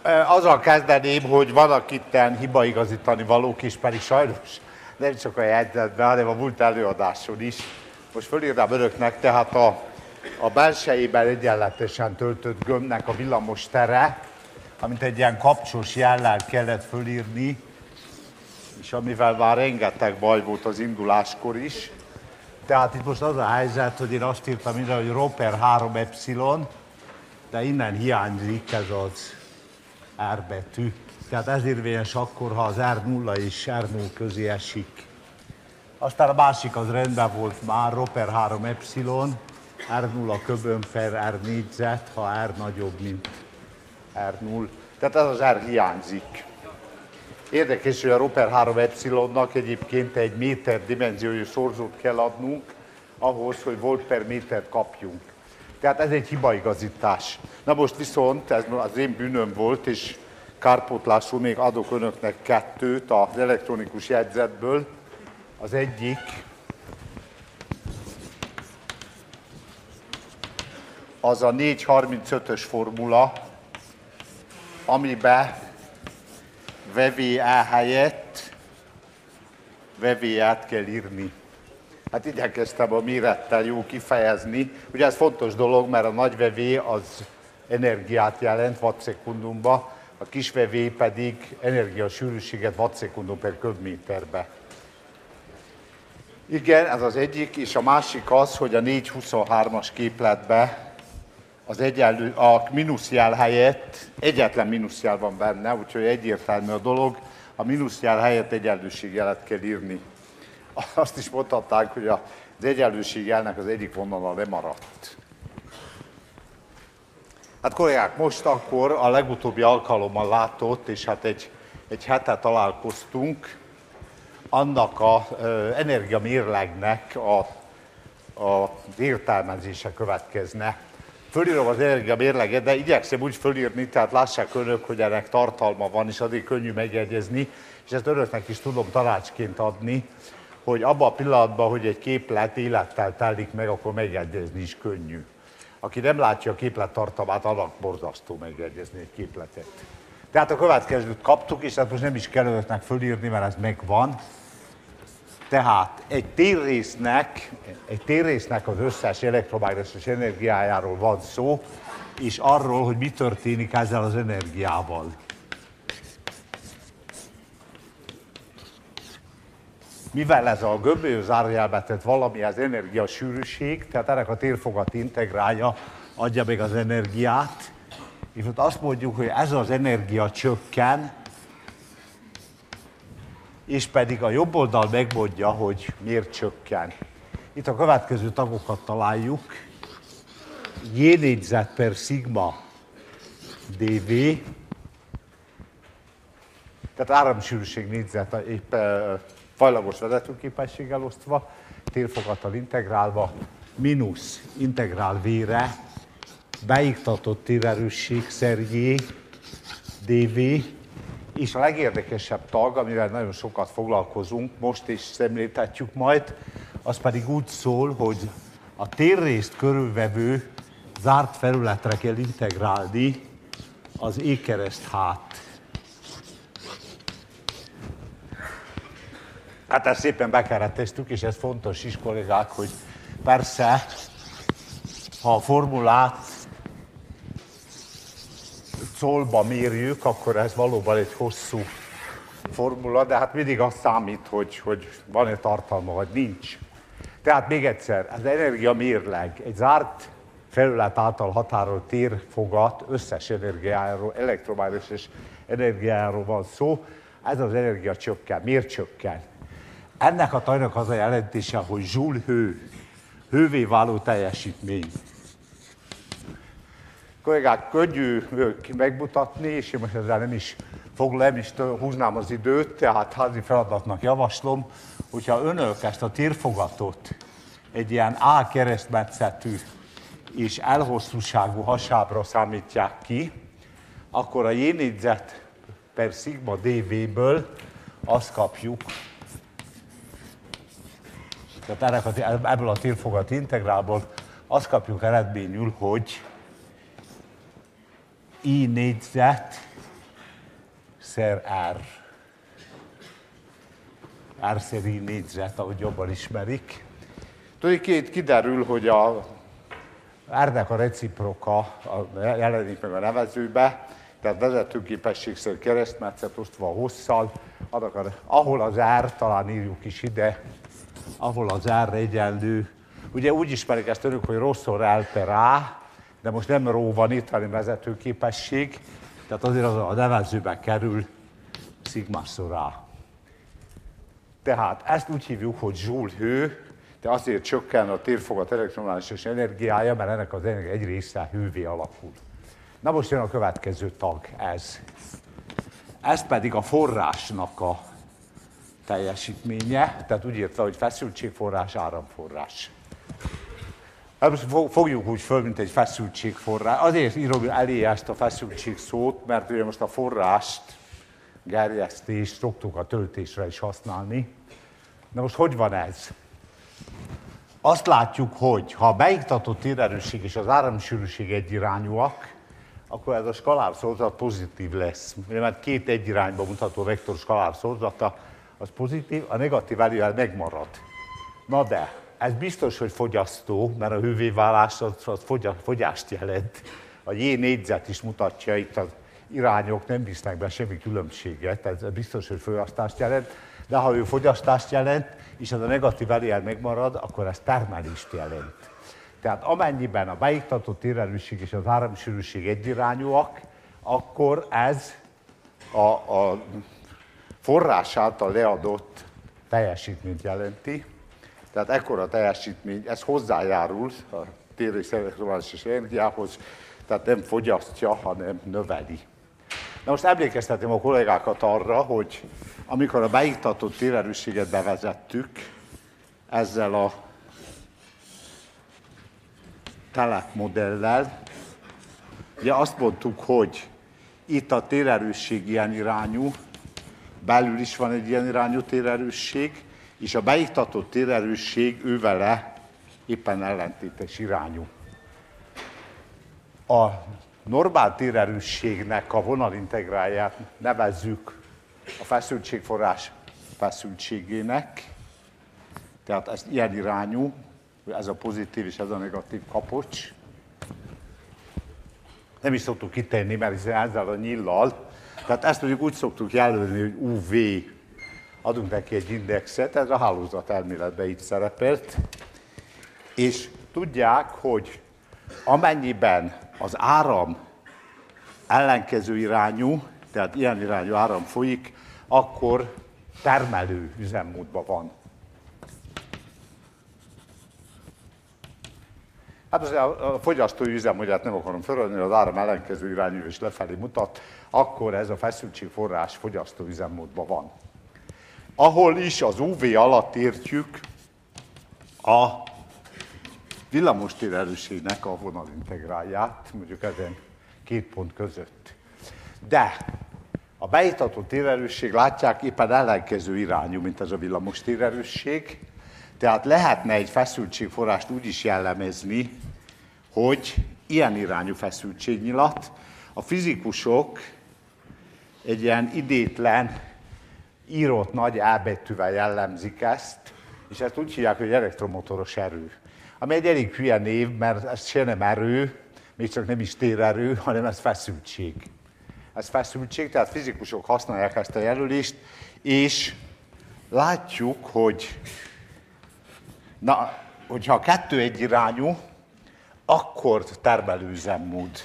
Azzal kezdeném, hogy vannak itten hibaigazítani valók is, pedig sajnos nem csak a jegyzetben, hanem a múlt előadáson is. Most fölírnám önöknek, tehát a belsejében egyenletesen töltött gömbnek a villamos tere, amit egy ilyen kapcsos jellel kellett fölírni, és amivel már rengeteg baj volt az induláskor is. Tehát itt most az a helyzet, hogy én azt írtam ide, hogy Rho per 3 epsilon, de innen hiányzik ez az R betű. Tehát ez érvényes akkor, ha az R0 és R0 közé esik. Aztán a másik az rendben volt már, Rho per 3 epsilon, R0 köbön per R négyzet, ha R nagyobb, mint R0. Tehát ez az R hiányzik. Érdekes, hogy a Rho per 3 epsilonnak egyébként egy méter dimenziójú szorzót kell adnunk, ahhoz, hogy volt per métert kapjunk. Tehát ez egy hibaigazítás. Na most viszont ez az én bűnöm volt, és kárpótlásul még adok önöknek kettőt az elektronikus jegyzetből. Az egyik az a 435-ös formula, amiben VVE helyett VVE-t kell írni. Hát igyekeztem a mérettel jó kifejezni. Ugye ez fontos dolog, mert a nagy VV az energiát jelent wattszekundumban, a kis VV pedig energiasűrűséget wattszekundum per köbméterbe. Igen, ez az egyik, és a másik az, hogy a 423-as képletbe a mínuszjel helyett egyetlen mínuszjel van benne, úgyhogy egyértelmű a dolog, a mínuszjel helyett egyenlőségjelet kell írni. Azt is mondhatnánk, hogy az egyenlőségjelnek az egyik vonala lemaradt. Hát kollégák, most akkor a legutóbbi alkalommal látott, és hát egy hete találkoztunk, annak az energiamérlegnek az értelmezése következne. Fölírom az energiamérleget, de igyekszem úgy fölírni, tehát lássák önök, hogy ennek tartalma van, és azért könnyű megjegyezni, és ezt önöknek is tudom tanácsként adni, hogy abban a pillanatban, hogy egy képlet élettel telik meg, akkor megjegyezni is könnyű. Aki nem látja a képlet tartalmát, annak borzasztó megjegyezni egy képletet. Tehát a következőt kaptuk, és ezt most nem is kell önöknek fölírni, mert ez megvan. Tehát egy térrésznek az összes elektromágneses energiájáról van szó, és arról, hogy mi történik ezzel az energiával. Mivel ez a gömbölyű zárójelbe tett valami az energiasűrűség, tehát ennek a térfogat integrálja, adja meg az energiát, és ott azt mondjuk, hogy ez az energia csökken, és pedig a jobb oldal megmondja, hogy miért csökken. Itt a következő tagokat találjuk. J négyzet per szigma dV, tehát áramsűrűség négyzet épp fajlagos vezetőképességgel osztva, térfogattal integrálva, mínusz integrál V-re, beiktatott térerősség J dV, és a legérdekesebb tag, amivel nagyon sokat foglalkozunk, most is szemléltetjük majd, az pedig úgy szól, hogy a térrészt körülvevő zárt felületre kell integrálni az E-kereszt-H-t. Hát ezt szépen bekereteztük, és ez fontos is, kollégák, hogy persze, ha a formulát szólba mérjük, akkor ez valóban egy hosszú formula, de hát mindig az számít, hogy van-e tartalma, vagy nincs. Tehát még egyszer, az energiamérleg egy zárt felület által határolt térfogat összes energiájáról, elektromágneses energiájáról van szó, ez az energia csökken. Miért csökken? Ennek a tajnak az a jelentése, hogy joule hő, hővé váló teljesítmény. Kollégák, könnyű megmutatni, és én most ezzel nem is húznám az időt, tehát házi feladatnak javaslom, hogyha önök ezt a térfogatot egy ilyen A keresztmetszetű és L-hosszúságú hasábra számítják ki, akkor a J négyzet per szigma dV-ből azt kapjuk, tehát ebből a térfogat integrálból azt kapjuk eredményül, hogy I négyzet szer R. R-szeri négyzet, ahogy jobban ismerik. Tulajdonképpen kiderül, hogy a R-nek a reciproka jelenik meg a nevezőbe, tehát vezetőképesség szerint keresztmetszet osztva a hosszal, ahol az R, talán írjuk is ide, ahol az R egyenlő, ugye úgy ismerik ezt önök, hogy rho-szor L per A, de most nem rho van itt, hanem vezetőképesség, tehát azért az a nevezőbe kerül szigma-szor A. Tehát ezt úgy hívjuk, hogy Joule-hő, de azért csökken a térfogat elektromágneses energiája, mert ennek az energia egy része hővé alakul. Na most jön a következő tag, ez. Ez pedig a forrásnak a teljesítménye, tehát úgy írta, hogy feszültségforrás, áramforrás. Most fogjuk úgy föl, mint egy feszültségforrás. Azért írom elé ezt a feszültség szót, mert ugye most a forrást, gerjesztést szoktuk a töltésre is használni. Na most hogy van ez? Azt látjuk, hogy ha a beiktatott térerősség és az áramsűrűség egyirányúak, akkor ez a skalár szorzat pozitív lesz. Mert két egyirányba mutató vektor skalár szorzata az pozitív, a negatív előjel megmarad. Na de, ez biztos, hogy fogyasztó, mert a hővéválás az fogyást jelent. A J négyzet is mutatja, itt az irányok nem visznek be semmi különbséget, ez biztos, hogy fogyasztást jelent, de ha ő fogyasztást jelent, és ez a negatív előjel megmarad, akkor ez termelést jelent. Tehát amennyiben a beiktatott térerősség és az áramsűrűség egyirányúak, akkor ez a forrás által leadott teljesítményt jelenti. Tehát ekkora teljesítmény, ez hozzájárul a tér- és elektromágneses energiához, tehát nem fogyasztja, hanem növeli. Na most emlékeztetem a kollégákat arra, hogy amikor a beiktatott térerősséget bevezettük, ezzel a telepmodellel, ugye azt mondtuk, hogy itt a térerősség ilyen irányú, belül is van egy ilyen irányú térerősség, és a beiktatott térerősség ővele éppen ellentétes irányú. A normál térerősségnek a vonalintegrálját nevezzük a feszültségforrás feszültségének, tehát ez ilyen irányú, ez a pozitív és ez a negatív kapocs. Nem is szoktuk kitenni, mert ezzel a nyillal. Tehát ezt mondjuk úgy szoktuk jelölni, hogy UV. Adunk neki egy indexet, ez a hálózat elméletben itt szerepelt. És tudják, hogy amennyiben az áram ellenkező irányú, tehát ilyen irányú áram folyik, akkor termelő üzemmódban van. Hát a fogyasztói üzemmódját nem akarom feladni, az áram ellenkező irányú és lefelé mutat, akkor ez a feszültségforrás fogyasztó üzemmódban van. Ahol is az UV alatt értjük a villamostérerősségnek a vonalintegrálját, mondjuk ezen két pont között. De a beiktatott térerősség, látják, éppen ellenkező irányú, mint ez a villamostérerősség, tehát lehetne egy feszültségforrást úgy is jellemezni, hogy ilyen irányú feszültségnyilat. A fizikusok egy ilyen idétlen, írott nagy E betűvel jellemzik ezt, és ezt úgy hívják, hogy elektromotoros erő. Ami egy elég hülye név, mert ez se nem erő, még csak nem is térerő, hanem ez feszültség. Ez feszültség, tehát fizikusok használják ezt a jelölést, és látjuk, hogy hogyha a kettő egyirányú, akkor termelő üzemmód.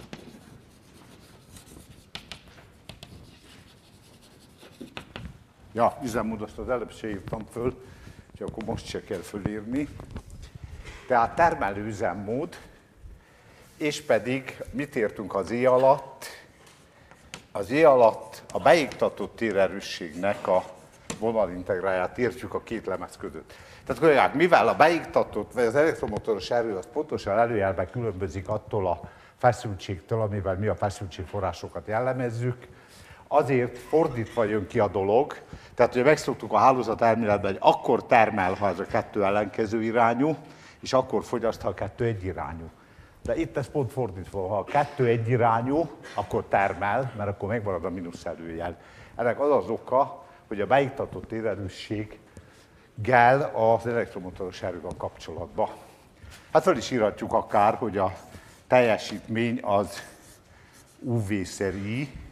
Ja, üzemmód, azt az előbb se írtam föl, és akkor most se kell fölírni. Tehát termelő üzemmód, és pedig mit értünk az E alatt? Az E alatt a beiktatott térerősségnek a vonalintegrálját értjük a két lemez között. Tehát kollégák, mivel a beiktatott, vagy az elektromotoros erő az pontosan előjelben különbözik attól a feszültségtől, amivel mi a feszültségforrásokat jellemezzük, azért fordítva jön ki a dolog, tehát ugye megszoktuk a hálózat elméletben, hogy akkor termel, ha ez a kettő ellenkező irányú, és akkor fogyaszt, ha a kettő egyirányú. De itt ez pont fordítva, ha a kettő egyirányú, akkor termel, mert akkor megmarad a mínusz előjel. Ennek az az oka, hogy a beiktatott térerősséggel az elektromotoros erő van kapcsolatban. Hát fel is írhatjuk akár, hogy a teljesítmény az UV-szer-I.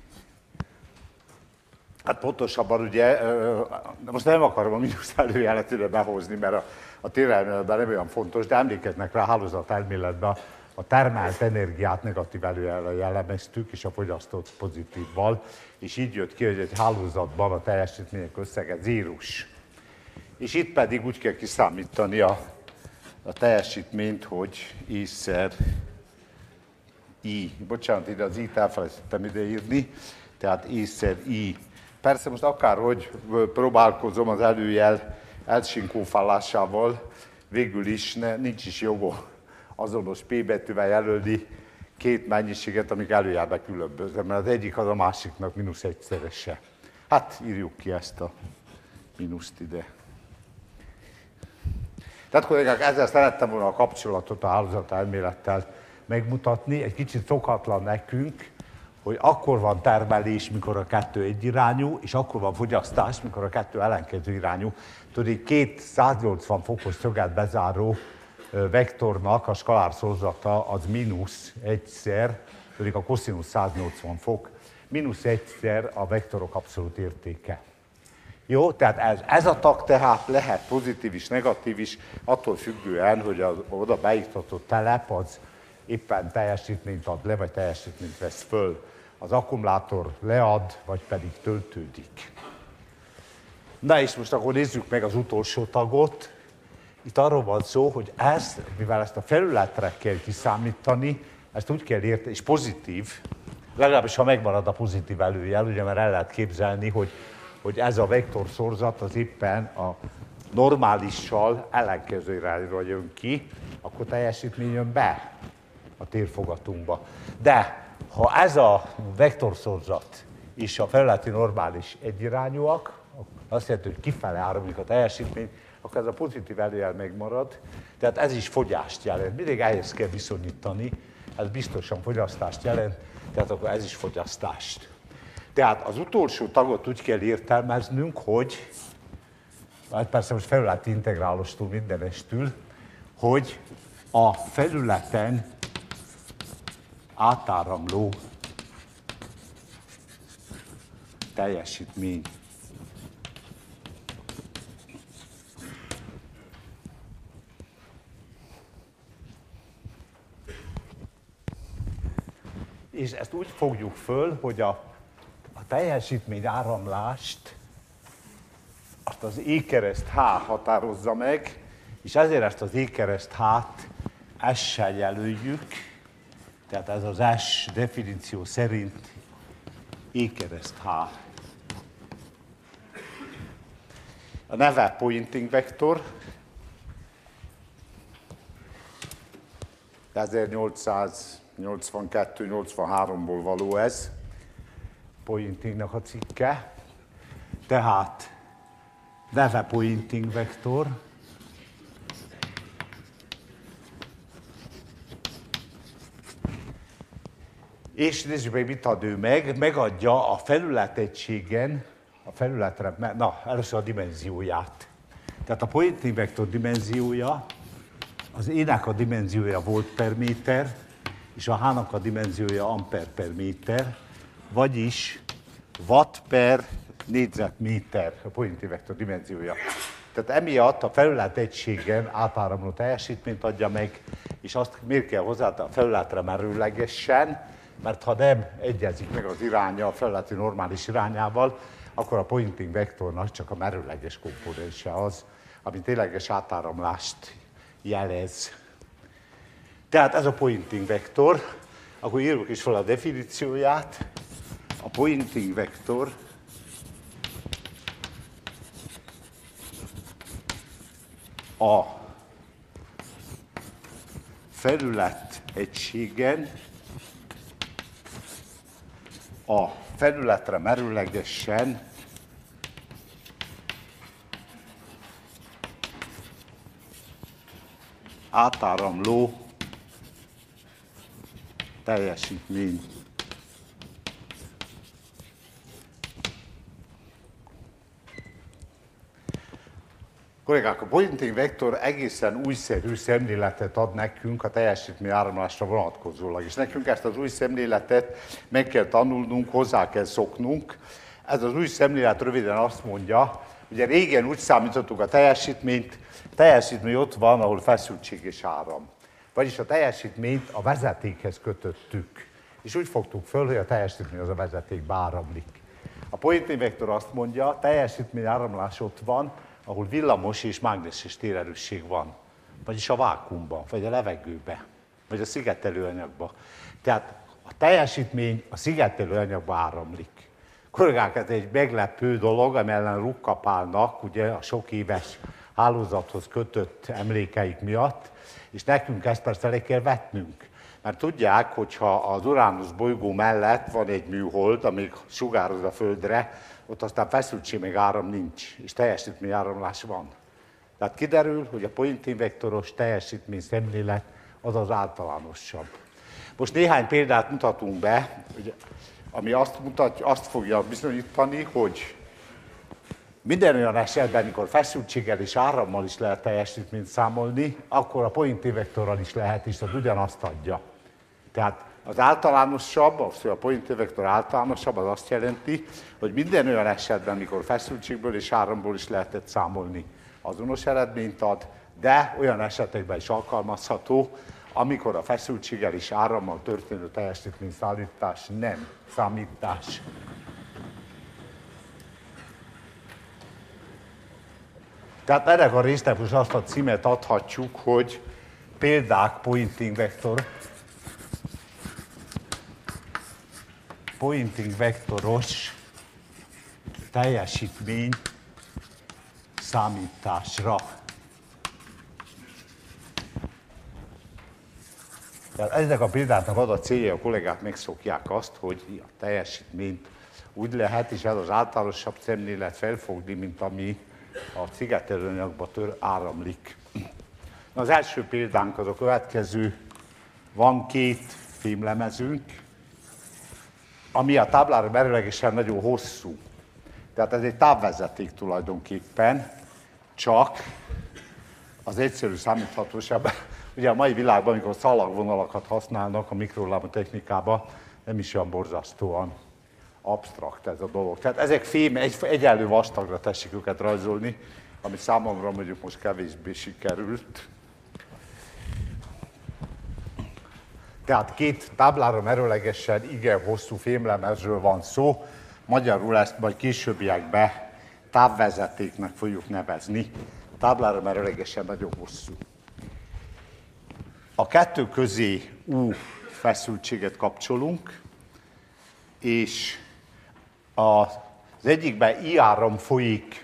Hát pontosabban ugye, most nem akarom a mínusz előjelet ide behozni, mert a térelméletben nem olyan fontos, de emlékeznek rá, a hálózatelméletben a termelt energiát negatív előjellel jellemeztük, és a fogyasztott pozitívval, és így jött ki, hogy egy hálózatban a teljesítmények összege zérus. És itt pedig úgy kell kiszámítani a teljesítményt, hogy I-szer I. Bocsánat, ide az I-t elfelejtettem ideírni, tehát I-szer I. Persze most akárhogy próbálkozom az előjel elsinkófálásával, végül is nincs is jogom azonos P betűvel jelölni két mennyiséget, amik előjelbe különböznek, mert az egyik az a másiknak mínusz egyszerese. Hát írjuk ki ezt a mínuszt ide. Tehát kollégák, ezzel szerettem volna a kapcsolatot a hálózatelmélettel megmutatni. Egy kicsit szokatlan nekünk, hogy akkor van termelés, mikor a kettő egyirányú, és akkor van fogyasztás, mikor a kettő ellenkező irányú. Tudod, így két 180 fokos szöget bezáró vektornak a skalár szorzata az mínusz egyszer, pedig a koszinusz 180 fok, mínusz egyszer a vektorok abszolút értéke. Jó, tehát ez a tag tehát lehet pozitív is, negatív is, attól függően, hogy az oda beiktatott telep az éppen teljesítményt ad le, vagy teljesítményt vesz föl. Az akkumulátor lead, vagy pedig töltődik. Na és most akkor nézzük meg az utolsó tagot. Itt arról van szó, hogy mivel ezt a felületre kell kiszámítani, ezt úgy kell érteni, és pozitív, legalábbis ha megmarad a pozitív előjel, ugye, mert el lehet képzelni, hogy ez a vektorszorzat az éppen a normálissal ellenkező irányra jön ki, akkor teljesítmény jön be a térfogatunkba. De ha ez a vektorszorzat és a felületi normális egyirányúak, azt jelenti, hogy kifele áramlik a teljesítmény, akkor ez a pozitív előjel megmarad, tehát ez is fogyást jelent. Mindig ehhez kell viszonyítani, ez biztosan fogyasztást jelent, tehát akkor ez is fogyasztást. Tehát az utolsó tagot úgy kell értelmeznünk, hogy, hát persze most felületi integrálostól mindenestül, hogy a felületen átáramló teljesítmény. És ezt úgy fogjuk föl, hogy a teljesítmény áramlást azt az E-kereszt H határozza meg, és ezért ezt az E-kereszt H-t S-sel jelöljük, tehát ez az S definíció szerint E-kereszt H. A neve pointing vektor, 1882-83-ból való ez, pointingnak a cikke, tehát neve pointing vektor, és nézzük meg, mit ad ő meg. Megadja a felületegységen, a felületre, na, először a dimenzióját. Tehát a pointing vektor dimenziója, az E-nek a dimenziója volt per méter, és a H-nak a dimenziója ampere per méter, vagyis watt per négyzetméter a pointing vektor dimenziója. Tehát emiatt a felületegységen átáramló teljesítményt adja meg, és azt miért kell hozzá a felületre merőlegesen, mert ha nem egyezik meg az iránya a felületi normális irányával, akkor a pointing vektornak csak a merőleges komponense az, ami tényleges átáramlást jelez. Tehát ez a pointing vektor, akkor írjuk is fel a definícióját. A pointing vektor a felület egységen a felületre merőlegesen átáramló teljesítmény. Kollégák, a Poynting vektor egészen újszerű szemléletet ad nekünk a teljesítmény áramlásra vonatkozólag, és nekünk ezt az új szemléletet meg kell tanulnunk, hozzá kell szoknunk. Ez az új szemlélet röviden azt mondja, ugye régen úgy számítottuk a teljesítmény ott van, ahol feszültség és áram. Vagyis a teljesítményt a vezetékhez kötöttük, és úgy fogtuk föl, hogy a teljesítmény az a vezetékbe áramlik. A Poynting vektor azt mondja, a teljesítmény áramlás ott van, ahol villamos és mágneses térerősség van, vagyis a vákuumban, vagy a levegőben, vagy a szigetelő anyagban. Tehát a teljesítmény a szigetelő anyagba áramlik. Kollégák, ez egy meglepő dolog, amellen rukkapálnak, ugye a sok éves hálózathoz kötött emlékeik miatt, és nekünk ezt persze le kell vetnünk. Mert tudják, hogyha az Uránusz bolygó mellett van egy műhold, amíg sugároz a Földre, ott aztán feszültség meg áram nincs, és teljesítményáramlás van. Tehát kiderül, hogy a Poynting vektoros teljesítmény szemlélet az az általánosabb. Most néhány példát mutatunk be, ami azt fogja bizonyítani, hogy minden olyan esetben, amikor feszültséggel és árammal is lehet teljesítményt számolni, akkor a Poynting vektorral is lehet, és az ugyanazt adja. Tehát az általánosabb, a Poynting vektor általánosabb, az azt jelenti, hogy minden olyan esetben, amikor feszültségből és áramból is lehetett számolni, azonos eredményt ad, de olyan esetekben is alkalmazható, amikor a feszültséggel és árammal történő teljesítményszállítás nem számítás. Tehát ennek a résznek most azt a címet adhatjuk, hogy példák Poynting vektoros teljesítmény számításra. Tehát ennek a példának az a célja, a kollégák megszokják azt, hogy a teljesítményt úgy lehet, és ez az általánosabb szemlélet felfogni, mint ami a szigetelőanyagba áramlik. Az első példánk az a következő. Van két fémlemezünk, ami a táblára merőlegesen nagyon hosszú. Tehát ez egy távvezeték tulajdonképpen, csak az egyszerű számíthatóság. Ugye a mai világban, amikor szalagvonalakat használnak a mikrolámpa technikában, nem is olyan borzasztóan absztrakt ez a dolog. Tehát ezek fém, egyenlő vastagra tessék őket rajzolni, ami számomra mondjuk most kevésbé sikerült. Tehát két táblára merőlegesen igen hosszú fémlemezről van szó, magyarul ezt majd későbbiekben távvezetéknek fogjuk nevezni. Táblára merőlegesen nagyon hosszú. A kettő közé U feszültséget kapcsolunk, és az egyikben I áram folyik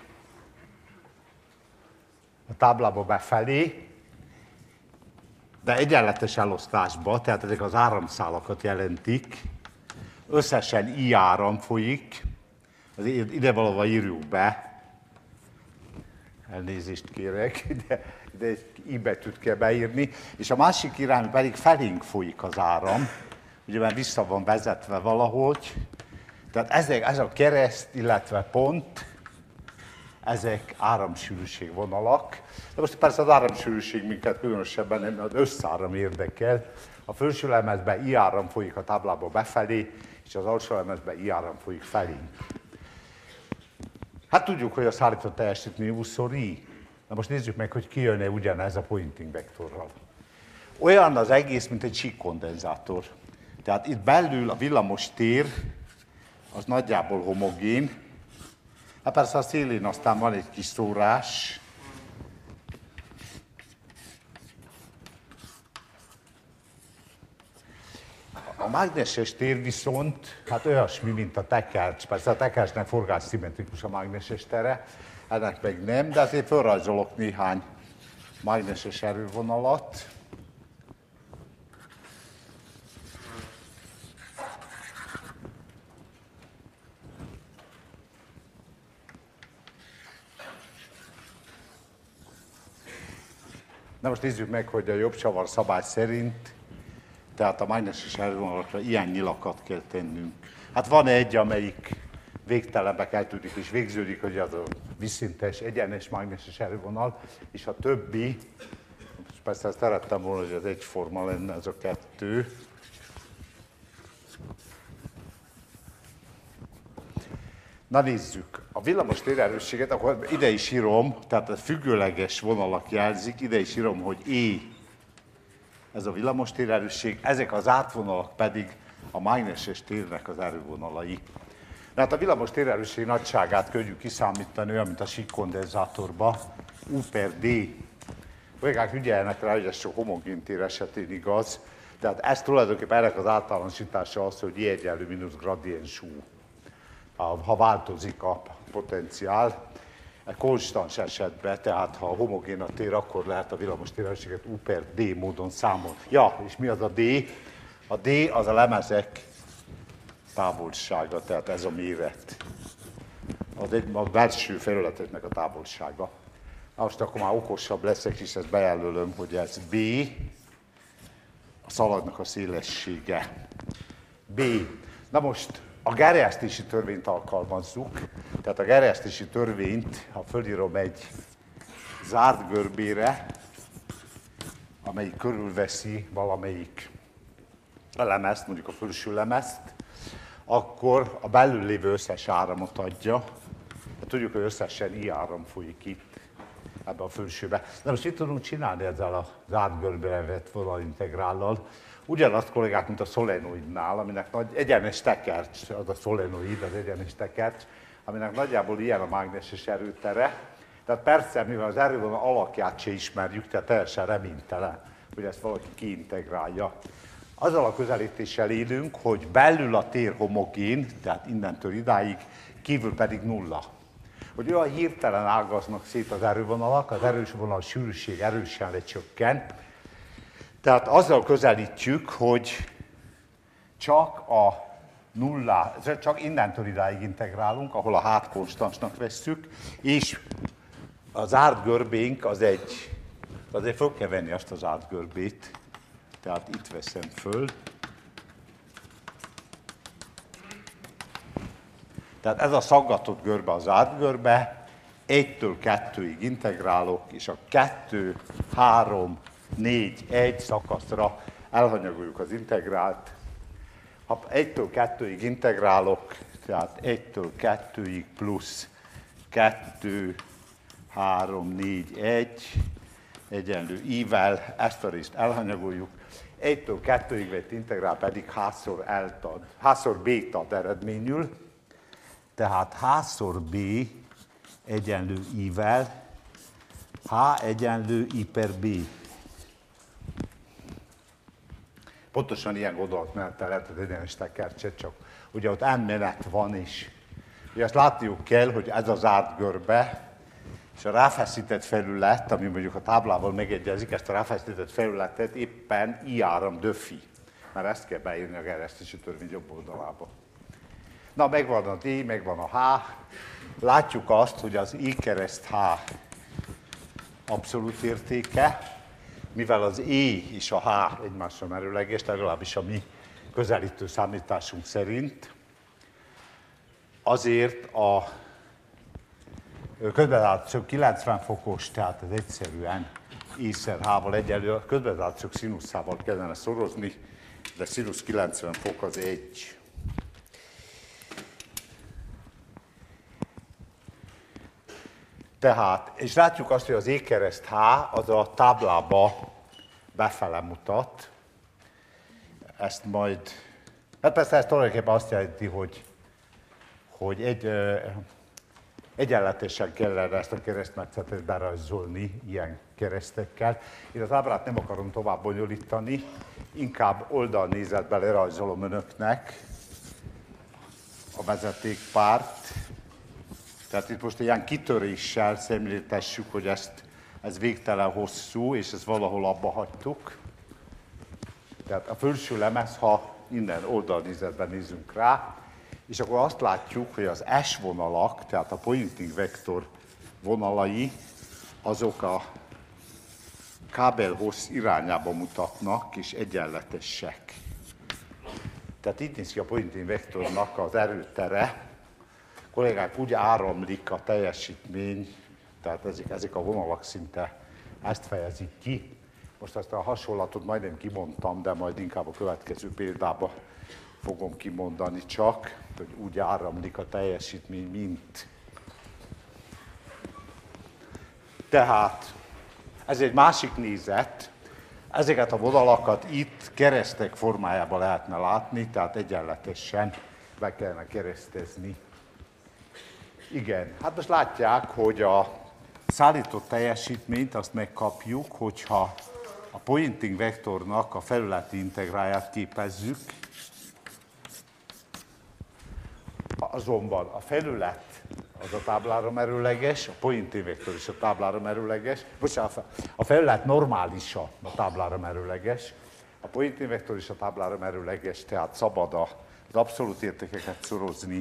a táblába befelé, de egyenletes elosztásba, tehát ezek az áramszálakat jelentik. Összesen I áram folyik, ide valahol írjuk be, elnézést kérek, de egy I betűt kell beírni, és a másik irány pedig felénk folyik az áram, ugye már vissza van vezetve valahogy, tehát ez a kereszt, illetve pont, ezek áramsűrűségvonalak. De most persze az áramsűrűség minket különösebben nem, az összáram érdekel. A felső lemezben I áram folyik a táblába befelé, és az alsó lemezben I áram folyik felénk. Hát tudjuk, hogy a szállított teljesítmény U-szor I. Na most nézzük meg, hogy kijön-e ugyanez a Poynting vektorral. Olyan az egész, mint egy síkkondenzátor. Tehát itt belül a villamos tér az nagyjából homogén. Hát persze a szélén aztán van egy kis szórás. A mágneses tér viszont, hát olyasmi, mint a tekercs. Persze a tekercsnek forgásszimmetrikus a mágneses tere, ennek meg nem, de azért felrajzolok néhány mágneses erővonalat. Na most nézzük meg, hogy a jobb csavar szabály szerint Tehát a mágneses erővonalakra ilyen nyilakat kell tennünk. Hát van egy, amelyik végtelenbe eltűnik és végződik, hogy az a vízszintes, egyenes mágneses erővonal, és a többi, és persze ezt szerettem volna, hogy az egyforma lenne ez a kettő. Na nézzük, a villamos térerősséget, akkor ide is írom, tehát a függőleges vonalak jelzik, ide is írom, hogy E, ez a villamos térerősség, ezek az átvonalak pedig a mágneses térnek az erővonalai. Tehát a villamos térerősség nagyságát könnyű kiszámítani, olyan, mint a síkkondenzátorban, U per D. Kollégák ügyeljenek rá, hogy ez csak homogén tér esetén igaz, tehát ez tulajdonképpen ennek az általánosítása az, hogy I egyenlő mínusz gradiens U. Ha változik a potenciál, egy konstans esetben, tehát ha homogén a tér, akkor lehet a villamos térerősséget U per D módon számolni. Ja, és mi az a D? A D az a lemezek távolsága, tehát ez a méret. A belső felületeknek a távolsága. Na most akkor már okosabb leszek, és ezt bejelölöm, hogy ez B, a szalagnak a szélessége. B. Na most a gerjesztési törvényt alkalmazzuk, tehát a gerjesztési törvényt, ha fölírom egy zárt görbére, amelyik körülveszi valamelyik lemezt, mondjuk a felső lemezt, akkor a belül lévő összes áramot adja. Tudjuk, hogy összesen I áram folyik itt, ebbe a felsőbe. De most mit tudunk csinálni ezzel a zárt görbére vett vonalintegrállal? Ugyanazt, kollégák, mint a szolenoidnál, aminek nagy egyenes tekercs, az a szolenoid, az egyenes tekercs, aminek nagyjából ilyen a mágneses erőtere. Tehát persze, mivel az erővonal alakját se ismerjük, tehát teljesen reménytelen, hogy ezt valaki kiintegrálja. Azzal a közelítéssel élünk, hogy belül a tér homogén, tehát innentől idáig, kívül pedig nulla. Hogy olyan hirtelen ágaznak szét az erővonalak, az erővonal sűrűség erősen lecsökken. Tehát azzal közelítjük, hogy csak csak innentől idáig integrálunk, ahol a hát konstansnak vesszük, és az zárt görbénk azért föl kell venni azt az zárt görbét, tehát itt veszem föl. Tehát ez a szaggatott görbe az zárt görbe, 1-től 2-ig integrálok, és a 2, 3, 4, 1 szakaszra elhanyagoljuk az integrált. Ha 1-től 2-ig integrálok, tehát 1-től 2-ig plusz 2, 3, 4, 1 egyenlő I-vel, ezt a részt elhanyagoljuk. 1-től 2-ig vett integrál pedig H-szor B tad eredményül. Tehát H-szor B egyenlő I-vel, H egyenlő I per B. Pontosan ilyen gondolatmenettel lehet az egyenes tekercset, csak ugye ott M menet van is. Ugye azt látniuk kell, hogy ez az zárt görbe, és a ráfeszített felület, ami mondjuk a táblával megegyezik, ezt a ráfeszített felületet éppen I áram döfi. Mert ezt kell beírni a gerjesztési törvény jobb oldalába. Na, megvan a D, megvan a H. Látjuk azt, hogy az I kereszt H abszolút értéke, mivel az E és a H egymásra merőleges, legalábbis a mi közelítő számításunk szerint, azért a közbezárt 90 fokos, tehát ez egyszerűen E-szer H-val egyenlő, a közbezárt színuszával kellene szorozni, de színusz 90 fok az 1. Tehát, és látjuk azt, hogy az E kereszt H az a táblába befele mutat. Ezt majd, hát persze ez tulajdonképpen azt jelenti, hogy egyenletesen kellene ezt a keresztmetszetet berajzolni ilyen keresztekkel. Én az ábrát nem akarom tovább bonyolítani, inkább oldalnézetben lerajzolom önöknek a vezetékpárt. Tehát itt most ilyen kitöréssel szemléltessük, hogy ez végtelen hosszú, és ezt valahol abba hagytuk. Tehát a felső lemez, ha innen oldalnézetben nézünk rá, és akkor azt látjuk, hogy az S vonalak, tehát a pointing vektor vonalai, azok a K kábelhossz irányába mutatnak, és egyenletesek. Tehát így néz ki a pointing vektornak az erőtere. Kollégák, úgy áramlik a teljesítmény, tehát ezek a vonalak szinte ezt fejezik ki. Most ezt a hasonlatot majdnem kimondtam, de majd inkább a következő példába fogom kimondani csak, hogy úgy áramlik a teljesítmény, mint. Tehát ez egy másik nézet. Ezeket a vonalakat itt keresztek formájában lehetne látni, tehát egyenletesen be kellene keresztezni. Igen, hát most látják, hogy a szállított teljesítményt azt megkapjuk, hogyha a pointing vektornak a felületi integrálját képezzük. Azonban a felület az a táblára merőleges, a pointing vektor is a táblára merőleges, bocsánat, a felület normálisan a táblára merőleges, a pointing vektor is a táblára merőleges, tehát szabad az abszolút értékeket szorozni,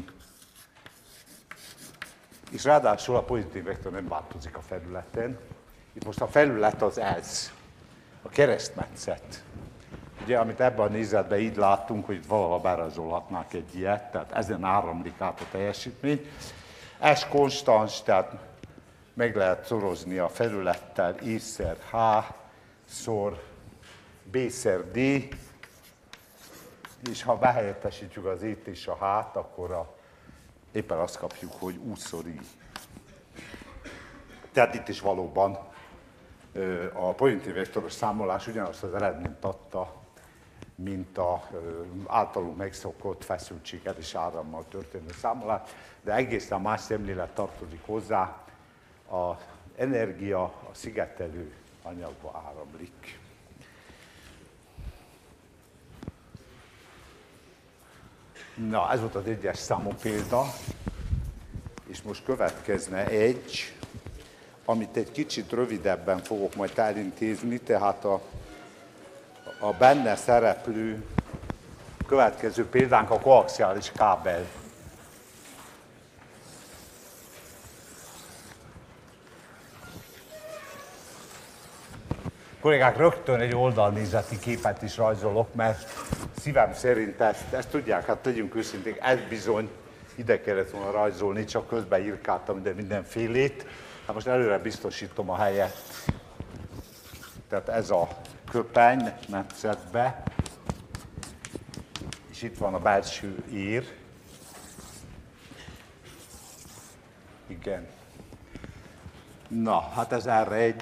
és ráadásul a pointing vektor nem változik a felületen. Itt most a felület az ez, a keresztmetszet. Ugye, amit ebben a nézetben így láttunk, hogy itt valahol berajzolhatnánk egy ilyet, tehát ezen áramlik át a teljesítmény. Ez konstans, tehát meg lehet szorozni a felülettel E-szer H szor B-szer D, és ha behelyettesítjük az E-t és a H-t, akkor éppen azt kapjuk, hogy U-szor I. Tehát itt is valóban a pointing vektoros számolás ugyanazt az eredményt adta, mint az általunk megszokott feszültséggel és árammal történő számolás, de egészen más szemlélet tartozik hozzá, az energia a szigetelő anyagba áramlik. Na, ez volt az egyes számú példa, és most következne egy, amit egy kicsit rövidebben fogok majd elintézni, tehát a benne szereplő következő példánk a koaxiális kábel. Kollégák, rögtön egy oldalnézeti képet is rajzolok, mert szívem szerint ezt tudják, hát tegyünk őszintén, ez bizony ide kellett volna rajzolni, csak közben írkáltam ide mindenfélét. Hát most előre biztosítom a helyet. Tehát ez a köpeny metszetbe, és itt van a belső ér. Igen. Na, hát ez R1,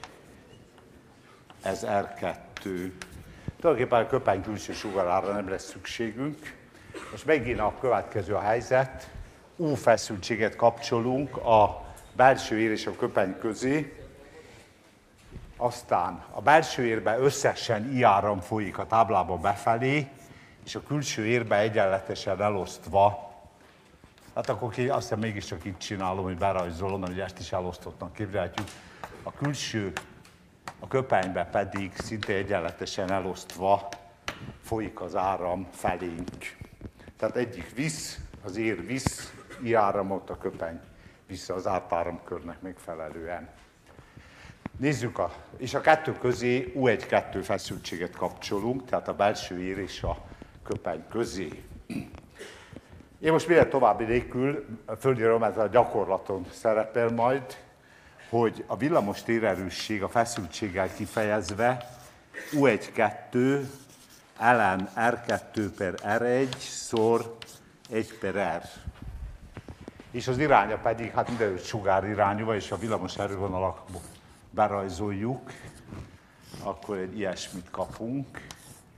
ez R2. Tulajdonképpen a köpeny külső sugarára nem lesz szükségünk. Most megint a következő a helyzet. U feszültséget kapcsolunk a belső ér és a köpeny közé. Aztán a belső érbe összesen I áram folyik a táblába befelé, és a külső érbe egyenletesen elosztva. Hát akkor azt hiszem mégiscsak itt csinálom, hogy berajzolom, mert ugye ezt is elosztottnak képzelhetjük. A külső, a köpenybe pedig szinte egyenletesen elosztva folyik az áram felénk. Tehát egyik visz, az ér visz I áramot, a köpeny vissza az átáramkörnek megfelelően. Nézzük, és a kettő közé U1-2 feszültséget kapcsolunk, tehát a belső ér és a köpeny közé. Én most minden további nélkül fölírom, ez a gyakorlaton szerepel majd, hogy a villamos térerősség a feszültséggel kifejezve U1-2 ln R2 per R1 szor 1 per R. És az iránya pedig, hát mindenütt sugárirányúva, és a villamos erővonalakból berajzoljuk, akkor egy ilyesmit kapunk.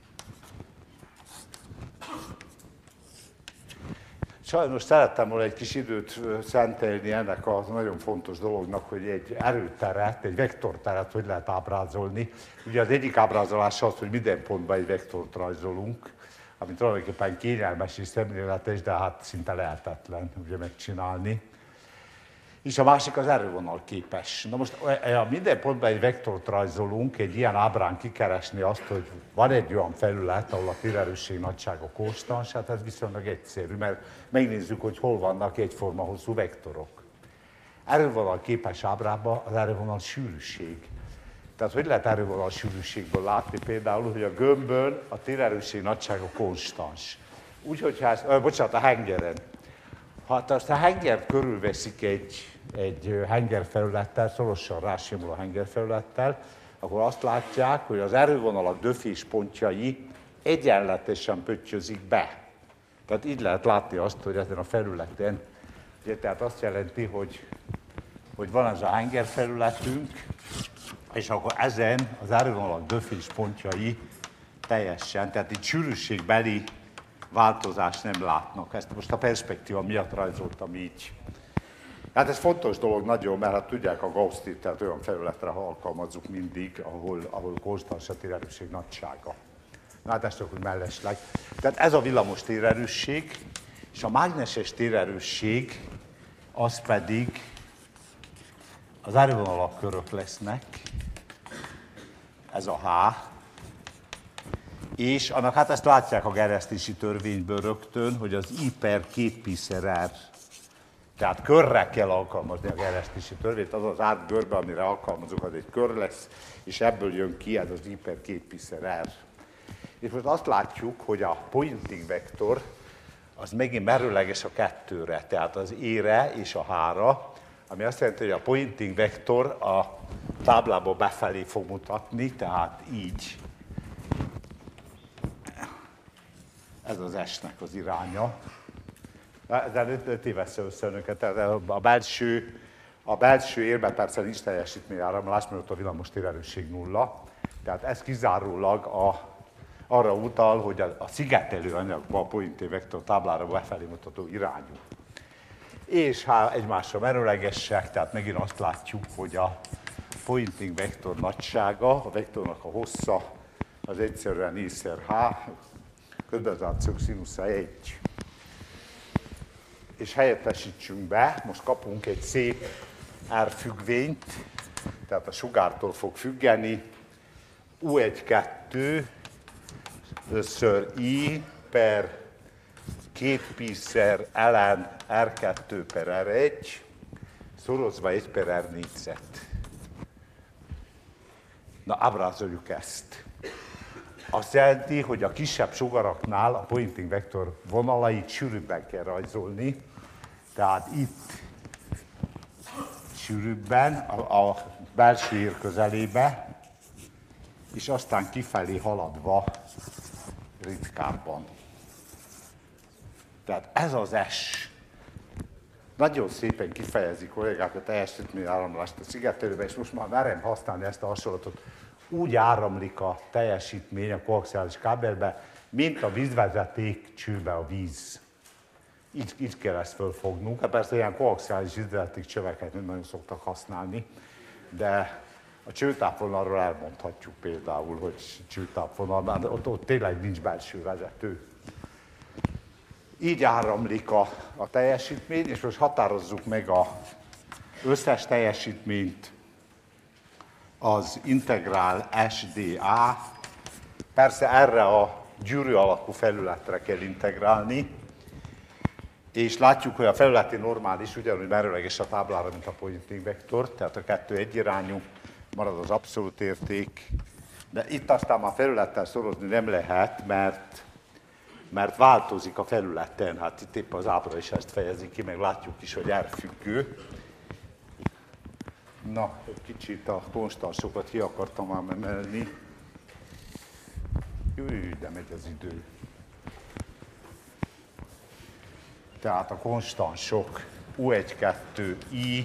Sajnos szerettem volna egy kis időt szentelni ennek a nagyon fontos dolognak, hogy egy erőteret, egy vektorteret hogy lehet ábrázolni. Ugye az egyik ábrázolás az, hogy minden pontban egy vektort rajzolunk, ami tulajdonképpen kényelmes és szemléletes, de hát szinte lehetetlen ugye megcsinálni. És a másik az erővonal képes. Na most minden pontban egy vektort rajzolunk, egy ilyen ábrán kikeresni azt, hogy van egy olyan felület, ahol a térerősség nagysága konstans, hát ez viszonylag egyszerű, mert megnézzük, hogy hol vannak egyforma hosszú vektorok. Erővonal képes ábrában az erővonal sűrűség Tehát hogy lehet erről a sűrűségből látni például, hogy a gömbön a térerősség nagysága konstans. Úgy, hogyha bocsánat, a hengeren. Ha azt a hengert körülveszik egy hengerfelülettel, szorosan rásimul a hengerfelülettel, akkor azt látják, hogy az erővonalak döfés pontjai egyenletesen pöttyözik be. Tehát így lehet látni azt, hogy ezen a felületen, ugye, tehát azt jelenti, hogy van ez a hengerfelületünk, és akkor ezen az erővonalak döfés pontjai teljesen, tehát itt sűrűségbeli változást nem látnak. Ezt most a perspektíva miatt rajzoltam így. Hát ez fontos dolog nagyon, mert hát tudják, a Gauss-tételt olyan felületre alkalmazzuk mindig, ahol konstans a térerősség nagysága. Na hát ez csak úgy mellesleg. Tehát ez a villamos térerősség, és a mágneses térerősség az pedig az erővonalak körök lesznek, ez a H, és annak hát ezt látják a gerjesztési törvényből rögtön, hogy az I per 2π/r, tehát körre kell alkalmazni a gerjesztési törvényt, az az árt görbe, amire alkalmazunk, az egy kör lesz, és ebből jön ki, ez az I per 2π/r. És most azt látjuk, hogy a pointing vektor az megint merőleges a kettőre, tehát az E-re és a H-ra, ami azt jelenti, hogy a pointing vektor a táblába befelé fog mutatni, tehát így. Ez az S-nek az iránya. De ne tévessze össze önöket, tehát a belső érben persze nincs teljesítményáramlás, mert ott a villamos térerősség nulla. Tehát ez kizárólag arra utal, hogy a szigetelő anyagban a pointing vektor táblára befelé mutató irányú. És ha egymásra merőlegesek, tehát megint azt látjuk, hogy a pointing vektor nagysága, a vektornak a hossza, az egyszerűen I/H, kötbezárók színusza 1. És helyettesítsünk be, most kapunk egy szép R függvényt, tehát a sugártól fog függeni, U1,2 ször I per 2π/ln R2 per R1 szorozva 1 per R négyzet. Na, ábrázoljuk ezt. Azt jelenti, hogy a kisebb sugaraknál a pointing vektor vonalait sűrűbben kell rajzolni. Tehát itt sűrűbben, a belső ér közelébe, és aztán kifelé haladva ritkábban. Tehát ez az S. Nagyon szépen kifejezi kollégák a teljesítményáramlást a szigetelőben, és most már merem használni ezt a hasonlatot. Úgy áramlik a teljesítmény a koaxiális kábelbe, mint a vízvezeték csőbe a víz. Így kell ezt fölfognunk. Hát persze ilyen koaxiális vízvezeték csöveket nem nagyon szoktak használni, de a csőtápvonalról elmondhatjuk például, hogy csőtápvonal, ott tényleg nincs belső vezető. Így áramlik a teljesítmény, és most határozzuk meg az összes teljesítményt, az integrál SdA. Persze erre a gyűrű alakú felületre kell integrálni, és látjuk, hogy a felületi normális ugyanúgy merőleges a táblára, mint a pointing vektor, tehát a kettő egyirányú, marad az abszolút érték, de itt aztán már felülettel szorozni nem lehet, mert változik a felületen, hát itt épp az ábra is ezt fejezi ki, meg látjuk is, hogy R függő. Na, egy kicsit a konstansokat ki akartam már emelni. Júj, de megy az idő. Tehát a konstansok U1,2i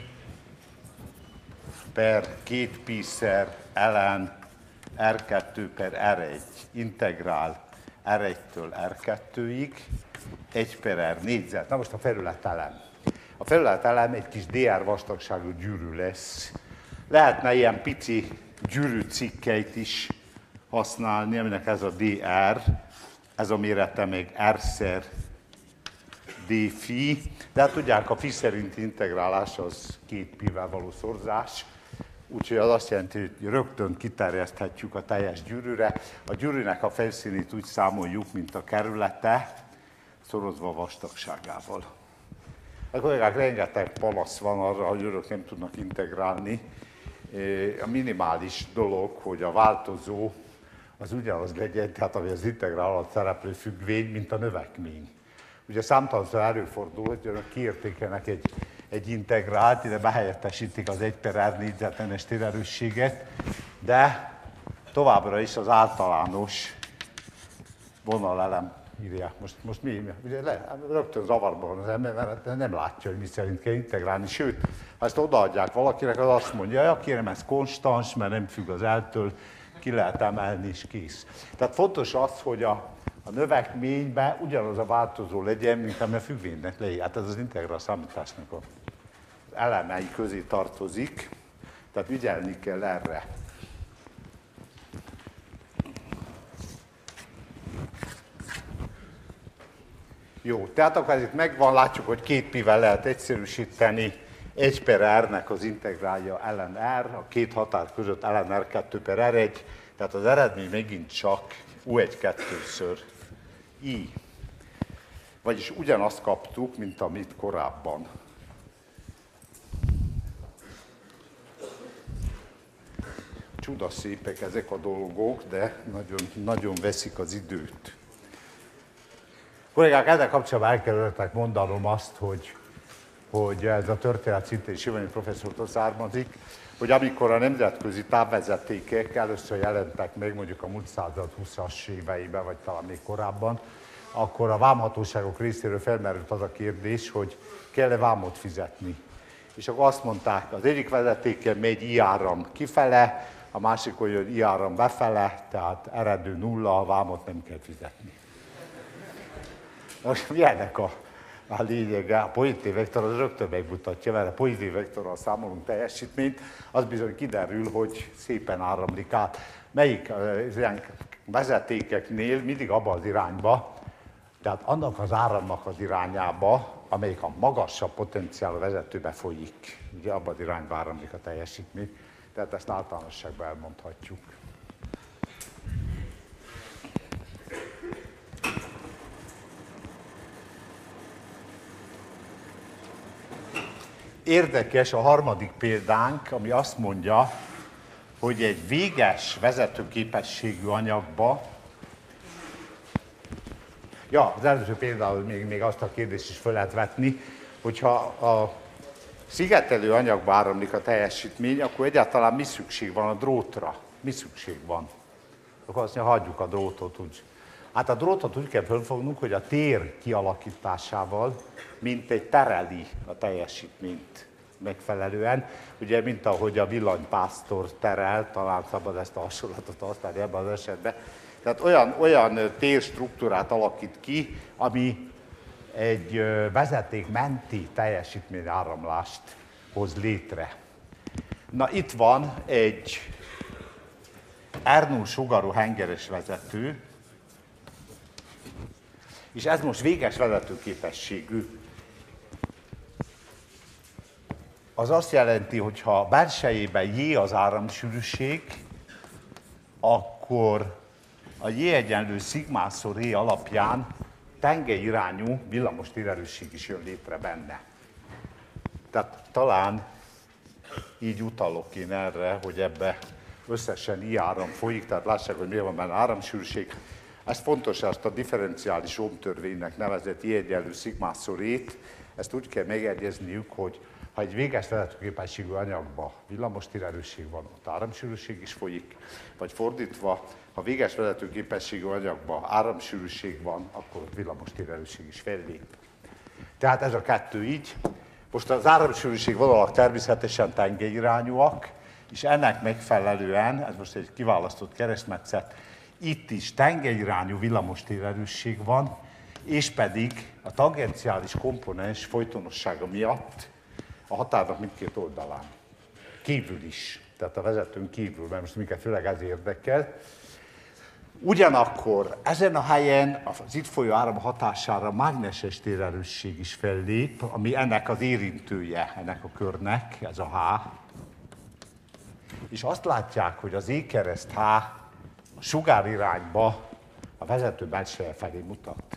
per 2π/ln R2 per R1 integrál R1-től R2-ig 1 per R négyzet. Na most a felületelem. A felületelem egy kis dr vastagságú gyűrű lesz. Lehetne ilyen pici gyűrű cikkeit is használni, aminek ez a dr, ez a mérete még R/d phi, de hát tudják, a phi szerinti integrálás az 2 pi-vel való szorzás, úgyhogy az azt jelenti, hogy rögtön kiterjeszthetjük a teljes gyűrűre. A gyűrűnek a felszínét úgy számoljuk, mint a kerülete, szorozva a vastagságával. A kollégák, rengeteg panasz van arra, hogy gyűrűk nem tudnak integrálni. a minimális dolog, hogy a változó az ugyanaz legyen, tehát ami az integrál alatt szereplő függvény, mint a növekmény. Ugye számtalanszor előfordul, hogy kiértékelnek egy integrált, ide behelyettesítik az 1/r négyzetenes térerősséget, de továbbra is az általános vonalelem írja. Most mi? Ugye rögtön zavarban van az ember, mert nem látja, hogy mi szerint kell integrálni. Sőt, ha ezt odaadják valakinek, az azt mondja, hogy kérem, ez konstans, mert nem függ az eltől, ki lehet emelni, és kész. Tehát fontos az, hogy a növekményben ugyanaz a változó legyen, mint ami a függvénynek leír. Hát ez az integrál számításnak az elemei közé tartozik, tehát ügyelni kell erre. Jó, tehát akkor ez itt megvan, látjuk, hogy 2 pi-vel lehet egyszerűsíteni, 1/r-nek az integrálja ln r, a két határ között ln r 2/r1, tehát az eredmény megint csak u1-2-ször i. Vagyis ugyanazt kaptuk, mint amit korábban. Csodaszépek ezek a dolgok, de nagyon, nagyon veszik az időt. Kollégák, ezzel kapcsolatban el kell önöknek mondanom azt, hogy ez a történet szintén Simonyi professzortól származik, hogy amikor a nemzetközi távvezetékek először jelentek meg, mondjuk a múlt század 20-as éveiben, vagy talán még korábban, akkor a vámhatóságok részéről felmerült az a kérdés, hogy kell-e vámot fizetni. És akkor azt mondták, az egyik vezetéken megy I-áram kifele, a másikon jön I-áram befele, tehát eredő nulla, a vámot nem kell fizetni. Most mi ennek a lényege? A pozitív vektor az rögtön megmutatja, mert a pozitív vektorral számolunk teljesítményt, az bizony kiderül, hogy szépen áramlik át. Melyik vezetékeknél mindig abba az irányba, tehát annak az áramnak az irányába, amelyik a magasabb potenciálú vezetőbe folyik. Ugye abban az irányba áramlik a teljesítmény, tehát ezt általánosságban elmondhatjuk. Érdekes a harmadik példánk, ami azt mondja, hogy egy véges vezetőképességű anyagba, az első például még azt a kérdést is fel lehet vetni, hogyha a szigetelő anyagba áramlik a teljesítmény, akkor egyáltalán mi szükség van a drótra? Mi szükség van? Akkor azt mondja, hagyjuk a drótot úgy. Hát a drótot úgy kell fölfognunk, hogy a tér kialakításával mintegy tereli a teljesítményt megfelelően. Ugye, mint ahogy a villanypásztor terel, talán szabad ezt a hasonlatot használni ebben az esetben. Tehát olyan térstruktúrát alakít ki, ami egy vezeték menti teljesítmény áramlást hoz létre. Na itt van egy R0 sugarú hengeres vezető, és ez most véges vezetőképességű. Az azt jelenti, hogy ha belsejében J az áramsűrűség, akkor a J egyenlő szigmá-szor E alapján tengeirányú villamos térerősség is jön létre benne. Tehát talán így utalok én erre, hogy ebbe összesen I áram folyik, tehát lássák, hogy miért van benne áramsűrűség. Ez fontos, ezt a differenciális Ohm-törvénynek nevezett J egyenlő szigmá-szor E-t, ezt úgy kell megegyezniük, hogy ha egy véges vezetőképességű anyagban villamos térerősség van, ott áramsűrűség is folyik, vagy fordítva, ha véges vezetőképességű anyagban áramsűrűség van, akkor ott villamos térerősség is fellép. Tehát ez a kettő így. Most az áramsűrűség vonalak természetesen tengeirányúak, és ennek megfelelően, ez most egy kiválasztott keresztmetszet, itt is tengeirányú villamos térerősség van, és pedig a tangenciális komponens folytonossága miatt a határnak mindkét oldalán. Kívül is, tehát a vezetőn kívül, mert most minket főleg ez érdekel. Ugyanakkor ezen a helyen az itt folyó áram hatására mágneses térerősség is fellép, ami ennek az érintője, ennek a körnek, ez a H. És azt látják, hogy az E-kereszt H a sugárirányba a vezető belseje felé mutat.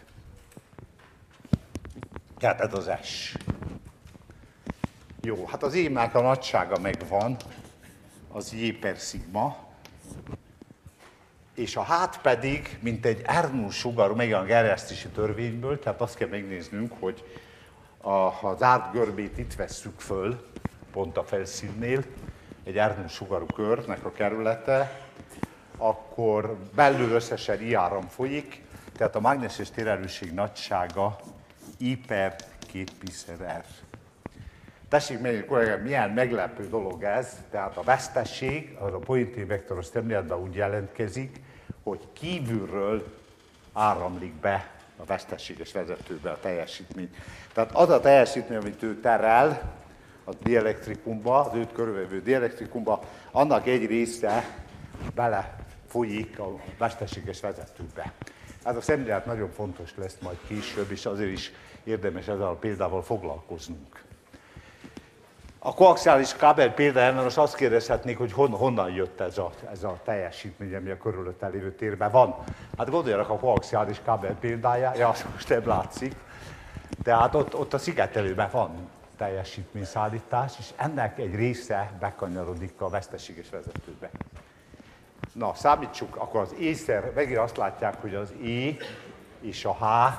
Tehát ez az S. Jó, hát az E-nek a nagysága megvan, az J per szigma, és a hát pedig, mint egy R0 sugarú, meg a gerjesztési törvényből, tehát azt kell megnéznünk, hogy ha az árt görbét itt vesszük föl, pont a felszínnél, egy R0 sugarú körnek a kerülete, akkor belül összesen I áram folyik, tehát a mágneses térerősség nagysága I per 2π/R. Tessék meg, kollégám, milyen meglepő dolog ez, tehát a vesztesség, az a Poynting vektoros szemléletben úgy jelentkezik, hogy kívülről áramlik be a vesztességes vezetőbe a teljesítmény. Tehát az a teljesítmény, amit ő terel a dielektrikumba, az őt körülvevő dielektrikumba, annak egy része bele folyik a vesztességes vezetőbe. Ez a szemlélet nagyon fontos lesz majd később, és azért is érdemes ezzel a példával foglalkoznunk. A koaxiális kábel példáján most azt kérdezhetnék, hogy honnan jött ez a teljesítmény, ami a körülötte lévő térben van. Hát gondoljanak a koaxiális kábel példájára, azt most nem látszik. Tehát ott a szigetelőben van teljesítményszállítás, és ennek egy része bekanyarodik a veszteséges vezetőbe. Na, számítsuk, akkor az E-szer, megint azt látják, hogy az E és a H,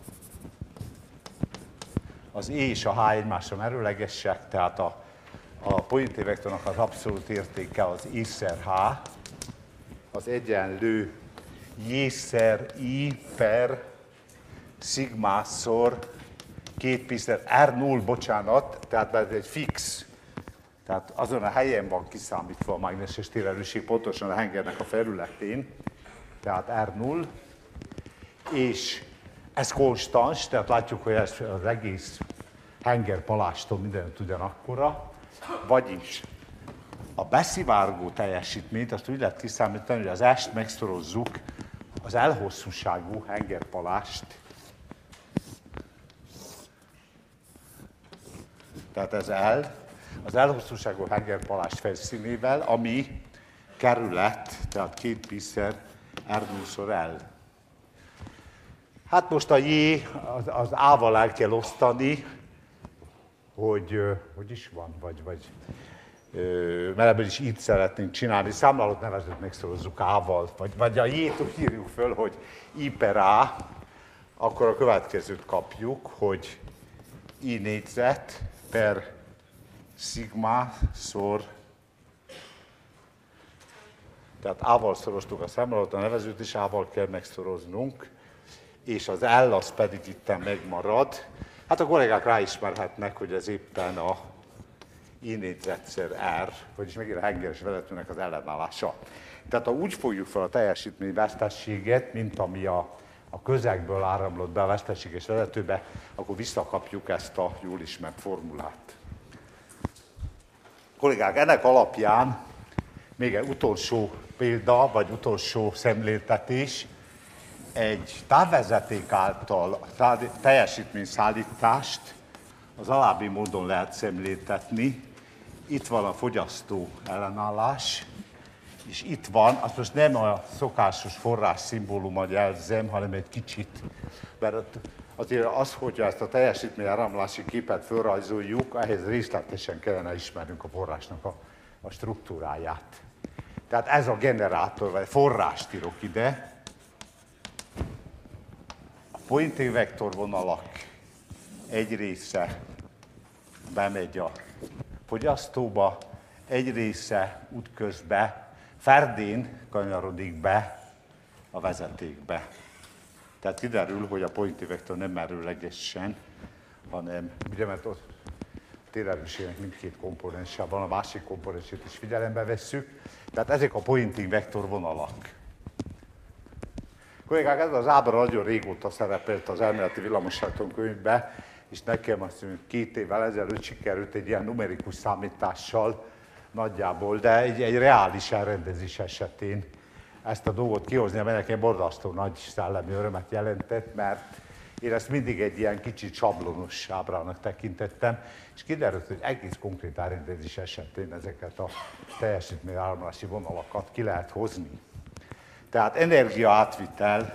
az E és a H egymásra merőlegesek, tehát a Poynting vektornak az abszolút értéke az E-szer H, az egyenlő J-szer I per szigmászor 2π/R R0, bocsánat, tehát ez egy fix. Tehát azon a helyen van kiszámítva a mágneses térerősség, pontosan a hengernek a felületén, tehát R0, és ez konstans, tehát látjuk, hogy ez az egész henger palástól mindenütt ugyanakkora, vagyis a beszivárgó teljesítményt azt úgy lehet kiszámítani, hogy az S-t megszorozzuk az L-hosszúságú hengerpalást. Tehát ez L, az L-hosszúságú hengerpalást felszínével, ami kerület, tehát 2π/R0/L. Hát most a J az A-val el kell osztani, hogy is van, mert ebből is így szeretnénk csinálni, számlálót nevezőt megszorozzuk A-val, vagy a J-t úgy írjuk föl, hogy I per A, akkor a következőt kapjuk, hogy I négyzet per szigma szor, tehát A-val szoroztuk a számlálót, a nevezőt is A-val kell megszoroznunk, és az L az pedig itten megmarad. Hát a kollégák ráismerhetnek, hogy ez éppen a I négyzetszer R, vagyis megint a hengeres vezetőnek az ellenállása. Tehát ha úgy fogjuk fel a teljesítmény vesztességet, mint ami a közegből áramlott be a vesztességes vezetőbe, akkor visszakapjuk ezt a jól ismert formulát. Kollégák, ennek alapján még egy utolsó példa, vagy utolsó szemléltetés, egy távvezeték által teljesítményszállítást az alábbi módon lehet szemléltetni. Itt van a fogyasztó ellenállás, és itt van, azt most nem a szokásos forrás szimbólumot jelzem, hanem egy kicsit, mert azért az, hogyha ezt a teljesítményáramlási képet felrajzoljuk, ehhez részletesen kellene ismernünk a forrásnak a struktúráját. Tehát ez a generátor, vagy forrást írok ide. A Poynting vektorvonalak egy része bemegy a fogyasztóba, egy része útközben ferdén kanyarodik be a vezetékbe. Tehát kiderül, hogy a Poynting vektor nem merőlegesen, hanem, ugye, mert ott térerősségnek mindkét komponense van, a másik komponensét is figyelembe vesszük. Tehát ezek a Poynting vektor vonalak. Kollégák, ez az ábra nagyon régóta szerepelt az elméleti villamosságtankönyvben, és nekem azt mondjuk 2 évvel ezelőtt sikerült egy ilyen numerikus számítással nagyjából, de egy reális elrendezés esetén ezt a dolgot kihozni, amely nekem borzasztó nagy szellemi örömet jelentett, mert én ezt mindig egy ilyen kicsit sablonos ábrának tekintettem, és kiderült, hogy egész konkrét elrendezés esetén ezeket a teljesítményáramlási vonalakat ki lehet hozni. Tehát energia átvitel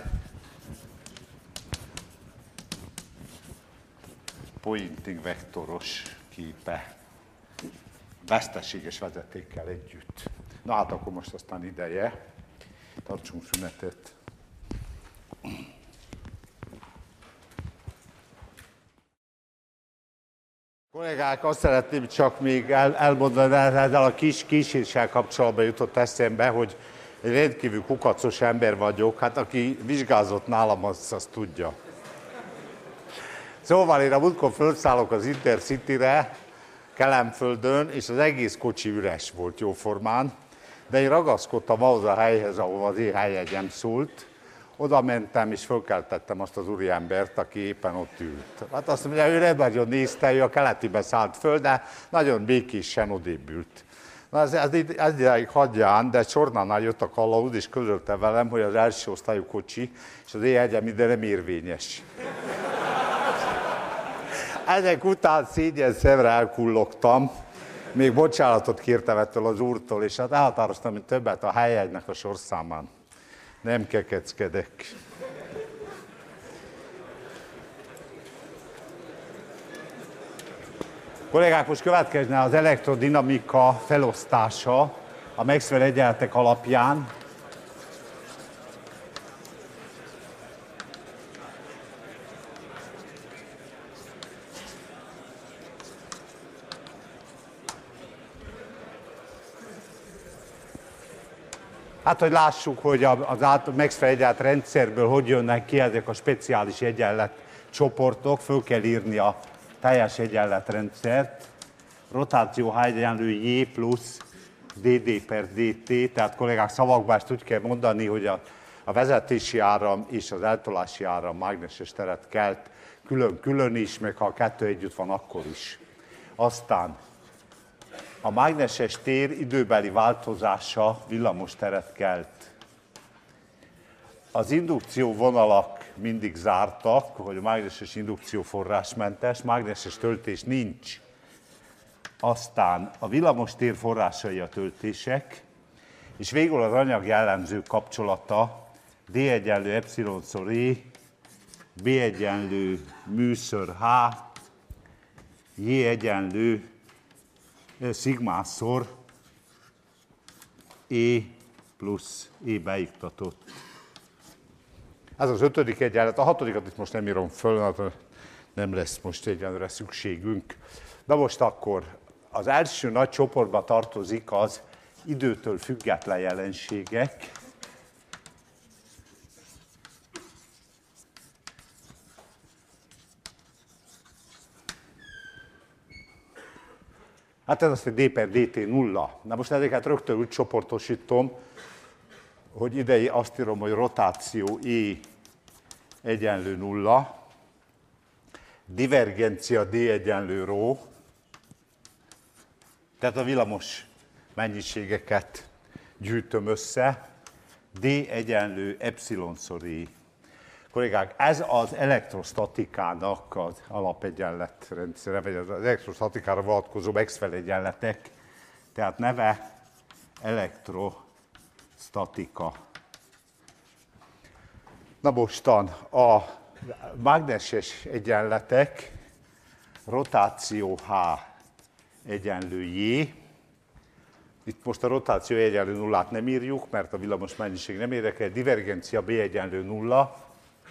Poynting vektoros képe veszteséges vezetékkel együtt. Na hát akkor most aztán ideje. Tartsunk szünetet. Kollégák, azt szeretném csak még elmondani, ezzel a kíséssel kapcsolatban jutott eszembe, hogy egy rendkívül kukacos ember vagyok, hát aki vizsgázott nálam, azt tudja. Szóval én a múltkor felszállok az Intercity-re, Kelenföldön, és az egész kocsi üres volt jóformán, de én ragaszkodtam ahhoz a helyhez, ahova az én helyjegyem szólt. Oda mentem, és fölkeltettem azt az úriembert, aki éppen ott ült. Hát azt mondja, ő nem nagyon nézte, ő a keletibe szállt föl, de nagyon békésen odébb ült. Na ez idáig hagyján, de Csornánál jött a kalauz, és közölte velem, hogy az első osztályú kocsi, és az én hegyem ide nem érvényes. Ezek után szégyen szemre elkullogtam, még bocsánatot kértem ettől az úrtól, és hát elhatároztam, hogy többet a helyjegynek a sorszámán. Nem kekeckedek. Kollégák, most következne az elektrodinamika felosztása a Maxwell egyenletek alapján. Hát, hogy lássuk, hogy az Maxwell egyenlet rendszerből hogy jönnek ki ezek a speciális egyenletcsoportok, föl kell írni a teljes egyenletrendszert. Rotáció H egyenlő J plusz dd per dt, tehát kollégák, szavakban ezt úgy kell mondani, hogy a vezetési áram és az eltolási áram mágneses teret kelt külön-külön is, meg ha a kettő együtt van, akkor is. Aztán a mágneses tér időbeli változása villamos teret kelt. Az indukció vonalak mindig zártak, hogy a mágneses indukció forrásmentes, mágneses töltés nincs. Aztán a villamos tér forrásai a töltések, és végül az anyag jellemző kapcsolata D egyenlő epszilonszor E, B egyenlő műször H, J egyenlő szigmászor E plusz E beiktatott. Ez az 5. egyenlet, a 6. itt most nem írom föl, nem lesz most egyenlőre szükségünk. Na most akkor az első nagy csoportba tartozik az időtől független jelenségek. Hát ez az, hogy d per dt nulla. Na most ezeket rögtön úgy csoportosítom, hogy ide azt írom, hogy rotáció E egyenlő nulla, divergencia D egyenlő rho, tehát a villamos mennyiségeket gyűjtöm össze, D egyenlő epszilonszor E. Kollégák, ez az elektrostatikának az alapegyenletrendszere, vagy az elektrostatikára vonatkozó Maxwell egyenletek, tehát neve elektrostatika. Na mostan a mágneses egyenletek rotáció H egyenlő J. Itt most a rotáció egyenlő nullát nem írjuk, mert a villamos mennyiség nem érdekel. Divergencia B egyenlő nulla,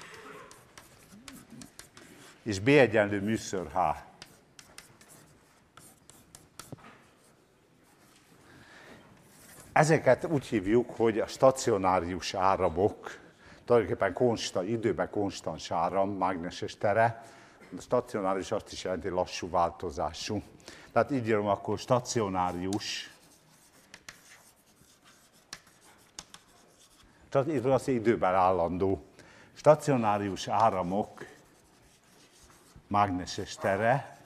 és B egyenlő műször H. Ezeket úgy hívjuk, hogy a stacionárius áramok, tulajdonképpen időben konstans áram, mágneses tere. A stacionárius azt is jelenti lassú változású. Tehát így írom akkor stacionárius, tehát az időben állandó. Stacionárius áramok, mágneses tere.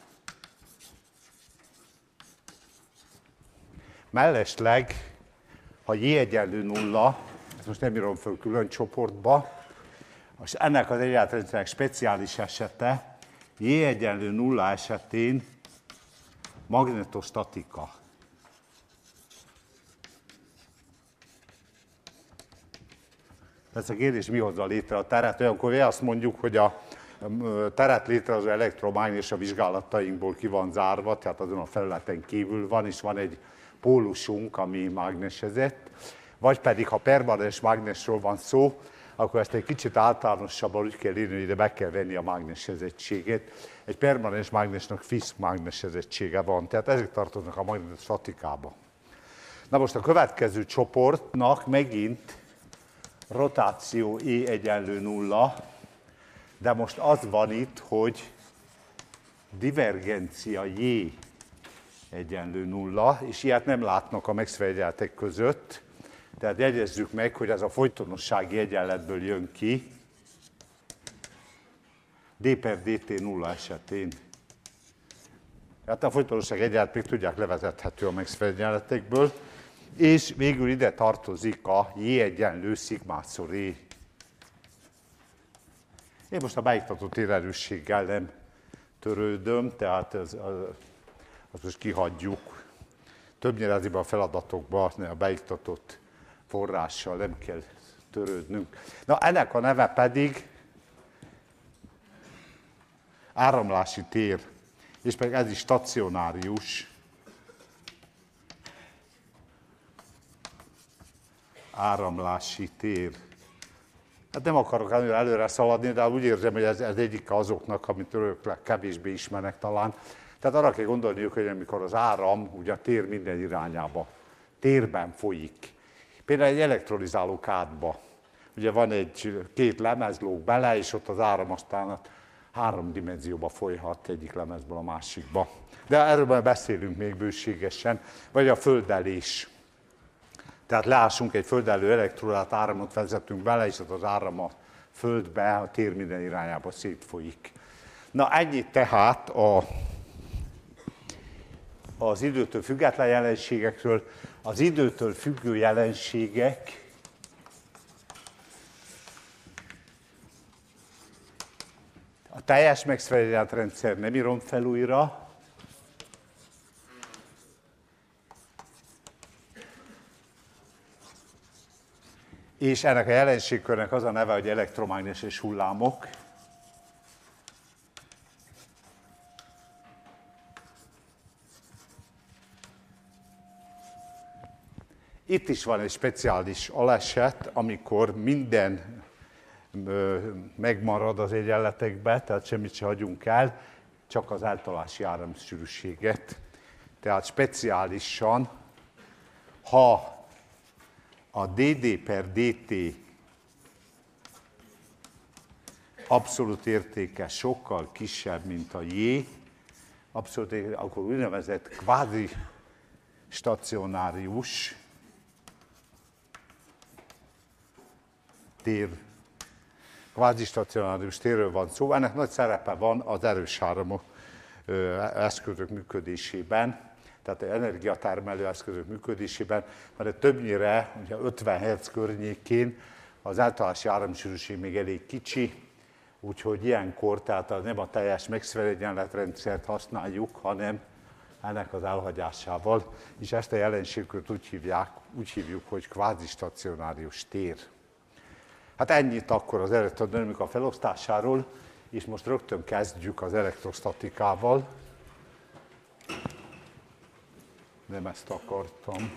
Mellesleg, ha J egyenlő nulla, ezt most nem írom föl külön csoportba, és ennek az egyenletrendszernek speciális esete, J egyenlő nulla esetén magnetostatika. Ez a kérdés, mi hozza létre a teret? Olyankor azt mondjuk, hogy a teret létrehozó elektromágnes a vizsgálatainkból ki van zárva, tehát azon a felületen kívül van, és van egy pólusunk, ami mágnesezett, vagy pedig, ha permanens mágnesről van szó, akkor ezt egy kicsit általánosabban úgy kell írni, hogy ide be kell venni a mágnesezettséget. Egy permanens mágnesnak fix mágnesezettsége van, tehát ezek tartoznak a magnetostatikába. Na most a következő csoportnak megint rotáció E egyenlő 0, de most az van itt, hogy divergencia J egyenlő 0, és ilyet nem látnak a Maxwell egyenletek között. Tehát jegyezzük meg, hogy ez a folytonossági egyenletből jön ki, d per dt 0 esetén. Hát a folytonosság egyenlet még tudják levezethető a Maxwell egyenletekből, és végül ide tartozik a J egyenlő szigmátszor E. Én most a beiktatott térerősséggel nem törődöm, tehát azt most kihagyjuk. Többnyire ezekben a feladatokban a beiktatott forrással nem kell törődnünk. Na, ennek a neve pedig áramlási tér, és pedig ez is stacionárius áramlási tér. Hát nem akarok előre szaladni, de úgy érzem, hogy ez egyik azoknak, amit örök kevésbé ismernek talán. Tehát arra kell gondolniuk, hogy amikor az áram ugye a tér minden irányába, térben folyik. Például egy elektrolizáló kádba. Ugye van két lemez lóg bele, és ott az áram aztán 3 dimenzióba folyhat egyik lemezből a másikba. De erről majd beszélünk még bőségesen. Vagy a földelés. Tehát leássunk egy földelő elektrolát, áramot vezetünk bele, és az áram a földbe, a tér minden irányába szétfolyik. Na, ennyit tehát az időtől független jelenségekről. Az időtől függő jelenségek a teljes Maxwell rendszer nem írom fel újra, és ennek a jelenségkörnek az a neve, hogy elektromágneses hullámok. Itt is van egy speciális aleset, amikor minden megmarad az egyenletekbe, tehát semmit se hagyunk el, csak az eltolási áramsűrűséget. Tehát speciálisan, ha a dd per dt abszolút értéke sokkal kisebb, mint a j, abszolút értéke, akkor úgynevezett kvázi stacionárius tér, kvázistacionárius térről van szó. Ennek nagy szerepe van az erős áramok eszközök működésében, tehát az energiatermelő eszközök működésében, mert többnyire ugye 50 Hz környékén az eltalási áramsűrűség még elég kicsi, úgyhogy ilyenkor tehát nem a teljes Maxwell egyenletrendszert használjuk, hanem ennek az elhagyásával, és ezt a jelenséget úgy hívjuk, hogy kvázistacionárius tér. Hát ennyit akkor az elektrodinamika felosztásáról, és most rögtön kezdjük az elektrostatikával. Nem ezt akartam.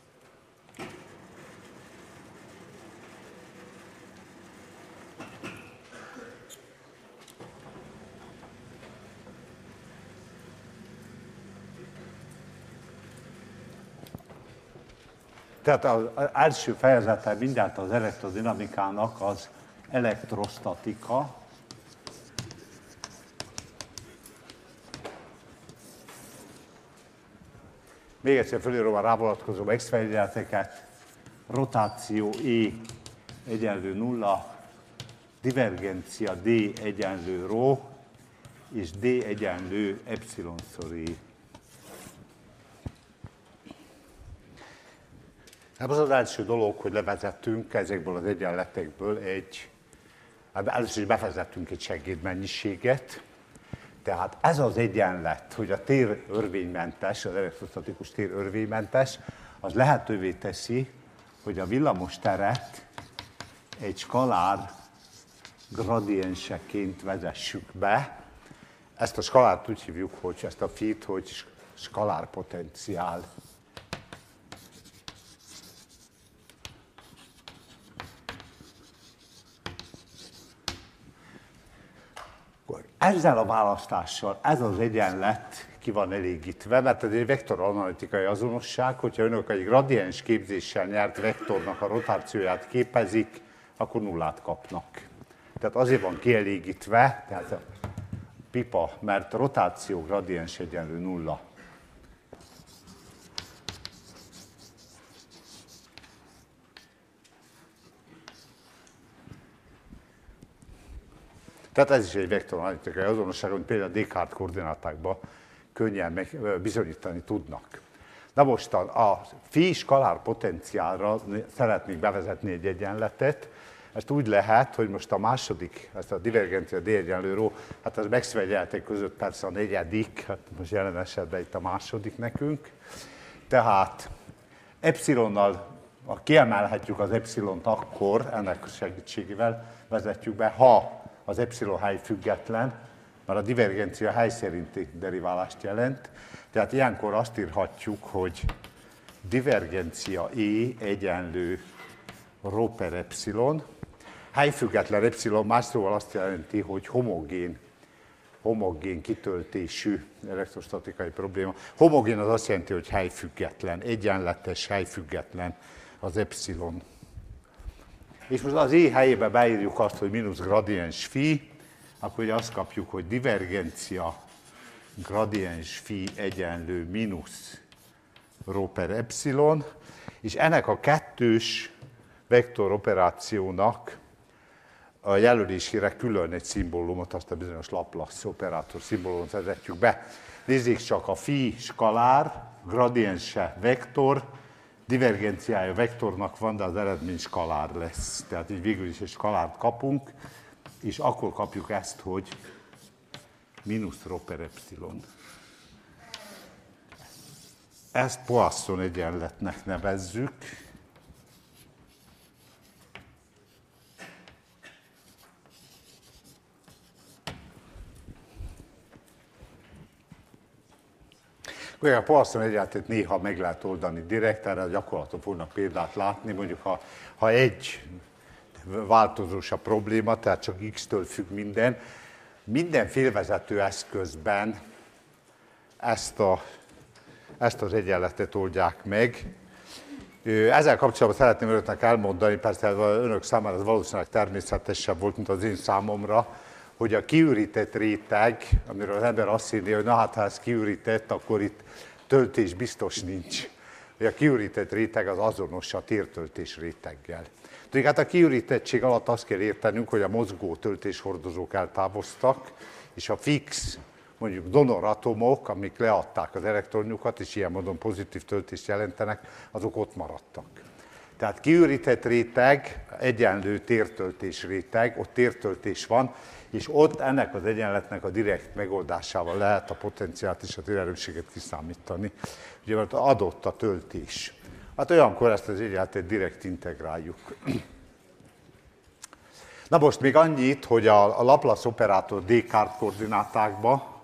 Tehát az első fejezete mindent az elektrodinamikának az elektrostatika. Még egyszer fölírom a rávonatkozó Maxwell egyenleteket. Rotáció E egyenlő 0, divergencia D egyenlő ρ, és D egyenlő epsilonszor E. Az az első dolog, hogy levezettünk ezekből az egyenletekből először is bevezettünk egy segédmennyiséget. Tehát ez az egyenlet, hogy a tér örvénymentes, az elektrostatikus tér örvénymentes, az lehetővé teszi, hogy a villamos teret egy skalár gradienseként vezessük be. Ezt a skalárt úgy hívjuk, hogy ezt a φ-t, hogy skalár potenciál. Ezzel a választással ez az egyenlet ki van elégítve, mert ez egy vektoranalitikai azonosság, hogyha önök egy gradiens képzéssel nyert vektornak a rotációját képezik, akkor nullát kapnak. Tehát azért van kielégítve, tehát a pipa, mert a rotáció gradiens egyenlő nulla. Tehát ez is egy vektoranalitikai azonosság, amit például a Descartes koordinátákban könnyen bizonyítani tudnak. Na most a phi skalár potenciálra szeretnék bevezetni egy egyenletet. Ezt úgy lehet, hogy most a második, ezt a divergencia D egyenlő rho, hát az megszvegyeltek között persze a negyedik, hát most jelen esetben itt a második nekünk. Tehát epsilonnal kiemelhetjük az epsilont akkor, ennek segítségével vezetjük be, ha az epsilon hely független, mert a divergencia hely szerinti deriválást jelent. Tehát ilyenkor azt írhatjuk, hogy divergencia E egyenlő rho per epsilon. Helyfüggetlen epsilon más szóval azt jelenti, hogy homogén kitöltésű elektrostatikai probléma. Homogén az azt jelenti, hogy helyfüggetlen, egyenletes, helyfüggetlen az epsilon. És most az E helyébe beírjuk azt, hogy mínusz gradiens phi, akkor ugye azt kapjuk, hogy divergencia gradiens phi egyenlő mínusz rho per epsilon, és ennek a kettős vektoroperációnak a jelölésére külön egy szimbólumot, azt a bizonyos Laplace operátor szimbólumot vezetjük be. Nézzék csak, a phi skalár, gradiense vektor, divergenciája vektornak van, de az eredmény skalár lesz. Tehát így végül is egy skalárt kapunk, és akkor kapjuk ezt, hogy mínusz rho per epsilon. Ezt Poisson egyenletnek nevezzük. A Poisson egyenletet néha meg lehet oldani direkt, erre a gyakorlaton fognak példát látni, mondjuk ha egy változós a probléma, tehát csak x-től függ minden félvezető eszközben ezt az egyenletet oldják meg. Ezzel kapcsolatban szeretném önöknek elmondani, persze önök számára ez valószínűleg természetesebb volt, mint az én számomra, hogy a kiürített réteg, amiről az ember azt hinné, hogy na hát ha ez kiürített, akkor itt töltés biztos nincs. Hogy a kiürített réteg az azonos a tértöltés réteggel. Tudjuk, hát a kiürítettség alatt azt kell értenünk, hogy a mozgó töltéshordozók eltávoztak, és a fix, mondjuk donoratomok, amik leadták az elektronjukat, és ilyen módon pozitív töltést jelentenek, azok ott maradtak. Tehát kiürített réteg, egyenlő tértöltés réteg, ott tértöltés van, és ott ennek az egyenletnek a direkt megoldásával lehet a potenciált és a térerősséget kiszámítani. Ugye, mert adott a töltés. Hát olyankor ezt az egyenletet direkt integráljuk. Na most még annyit, hogy a Laplace operátor Descartes koordinátákba,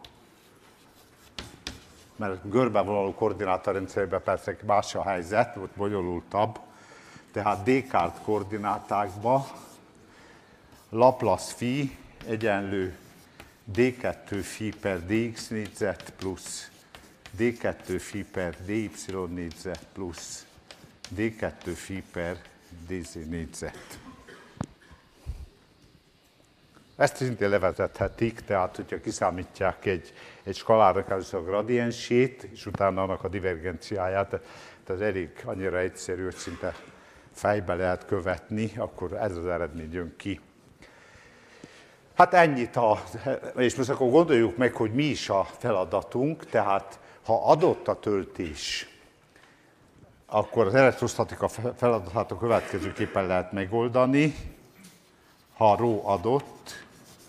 mert görbevonalú koordinátorrendszerben persze más a helyzet, ott bonyolultabb, tehát Descartes koordinátákba Laplace phi egyenlő d2 phi per dx négyzet plusz d2 phi per dy négyzet plusz d2 phi per dz négyzet. Ezt szintén levezethetik, tehát hogyha kiszámítják egy skalárnak először a gradiensét, és utána annak a divergenciáját, ez elég annyira egyszerű, hogy szinte fejbe lehet követni, akkor ez az eredmény jön ki. Hát ennyit, és most akkor gondoljuk meg, hogy mi is a feladatunk, tehát ha adott a töltés, akkor az elektrosztatika feladatát a következőképpen lehet megoldani. Ha rho adott,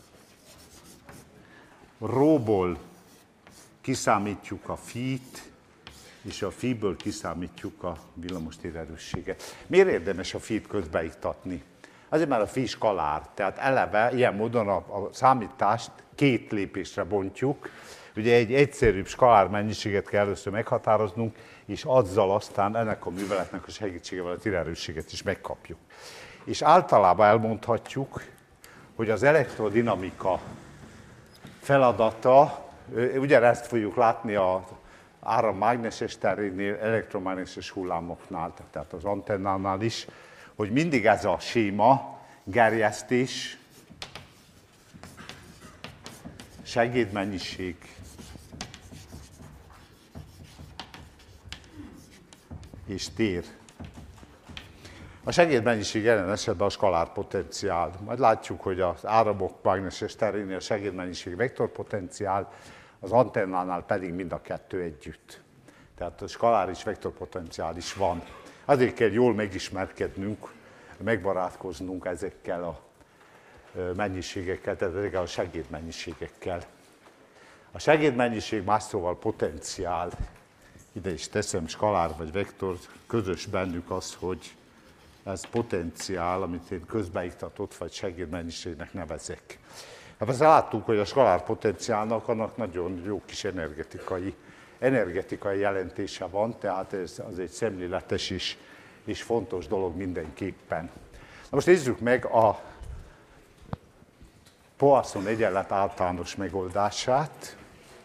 rho-ból kiszámítjuk a phi-t, és a phi-ből kiszámítjuk a villamostérerősséget. Miért érdemes a phi-t közbeiktatni? Azért már a phi skalár, tehát eleve ilyen módon a számítást két lépésre bontjuk. Ugye egy egyszerűbb skalár mennyiséget kell először meghatároznunk, és azzal aztán ennek a műveletnek a segítségével a térerősséget is megkapjuk. És általában elmondhatjuk, hogy az elektrodinamika feladata, ugyanezt fogjuk látni az árammágneses terénél, elektromágneses hullámoknál, tehát az antennánál is, hogy mindig ez a séma, gerjesztés, segédmennyiség, és tér. A segédmennyiség jelen esetben a skalárpotenciál. Majd látjuk, hogy az áramok mágneses terénél a segédmennyiség vektorpotenciál, az antennánál pedig mind a kettő együtt. Tehát a skalár és vektorpotenciál is van. Azért kell jól megismerkednünk, megbarátkoznunk ezekkel a mennyiségekkel, tehát ezekkel a segédmennyiségekkel. A segédmennyiség más szóval potenciál, ide is teszem skalár vagy vektor, közös bennük az, hogy ez potenciál, amit én közbeiktatott vagy segédmennyiségnek nevezek. Hát persze láttuk, hogy a skalár potenciálnak annak nagyon jó kis energetikai jelentése van, tehát ez az egy szemléletes és fontos dolog mindenképpen. Na most nézzük meg a Poisson egyenlet általános megoldását.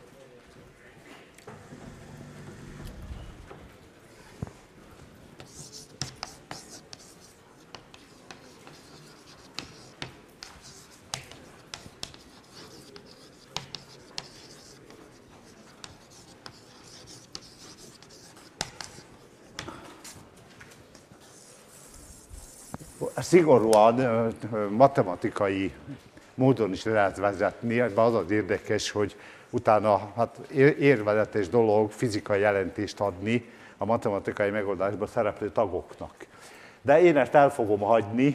Szigorúan matematikai módon is lehet vezetni, az az érdekes, hogy utána érveletes dolog fizikai jelentést adni a matematikai megoldásban szereplő tagoknak. De én ezt el fogom hagyni,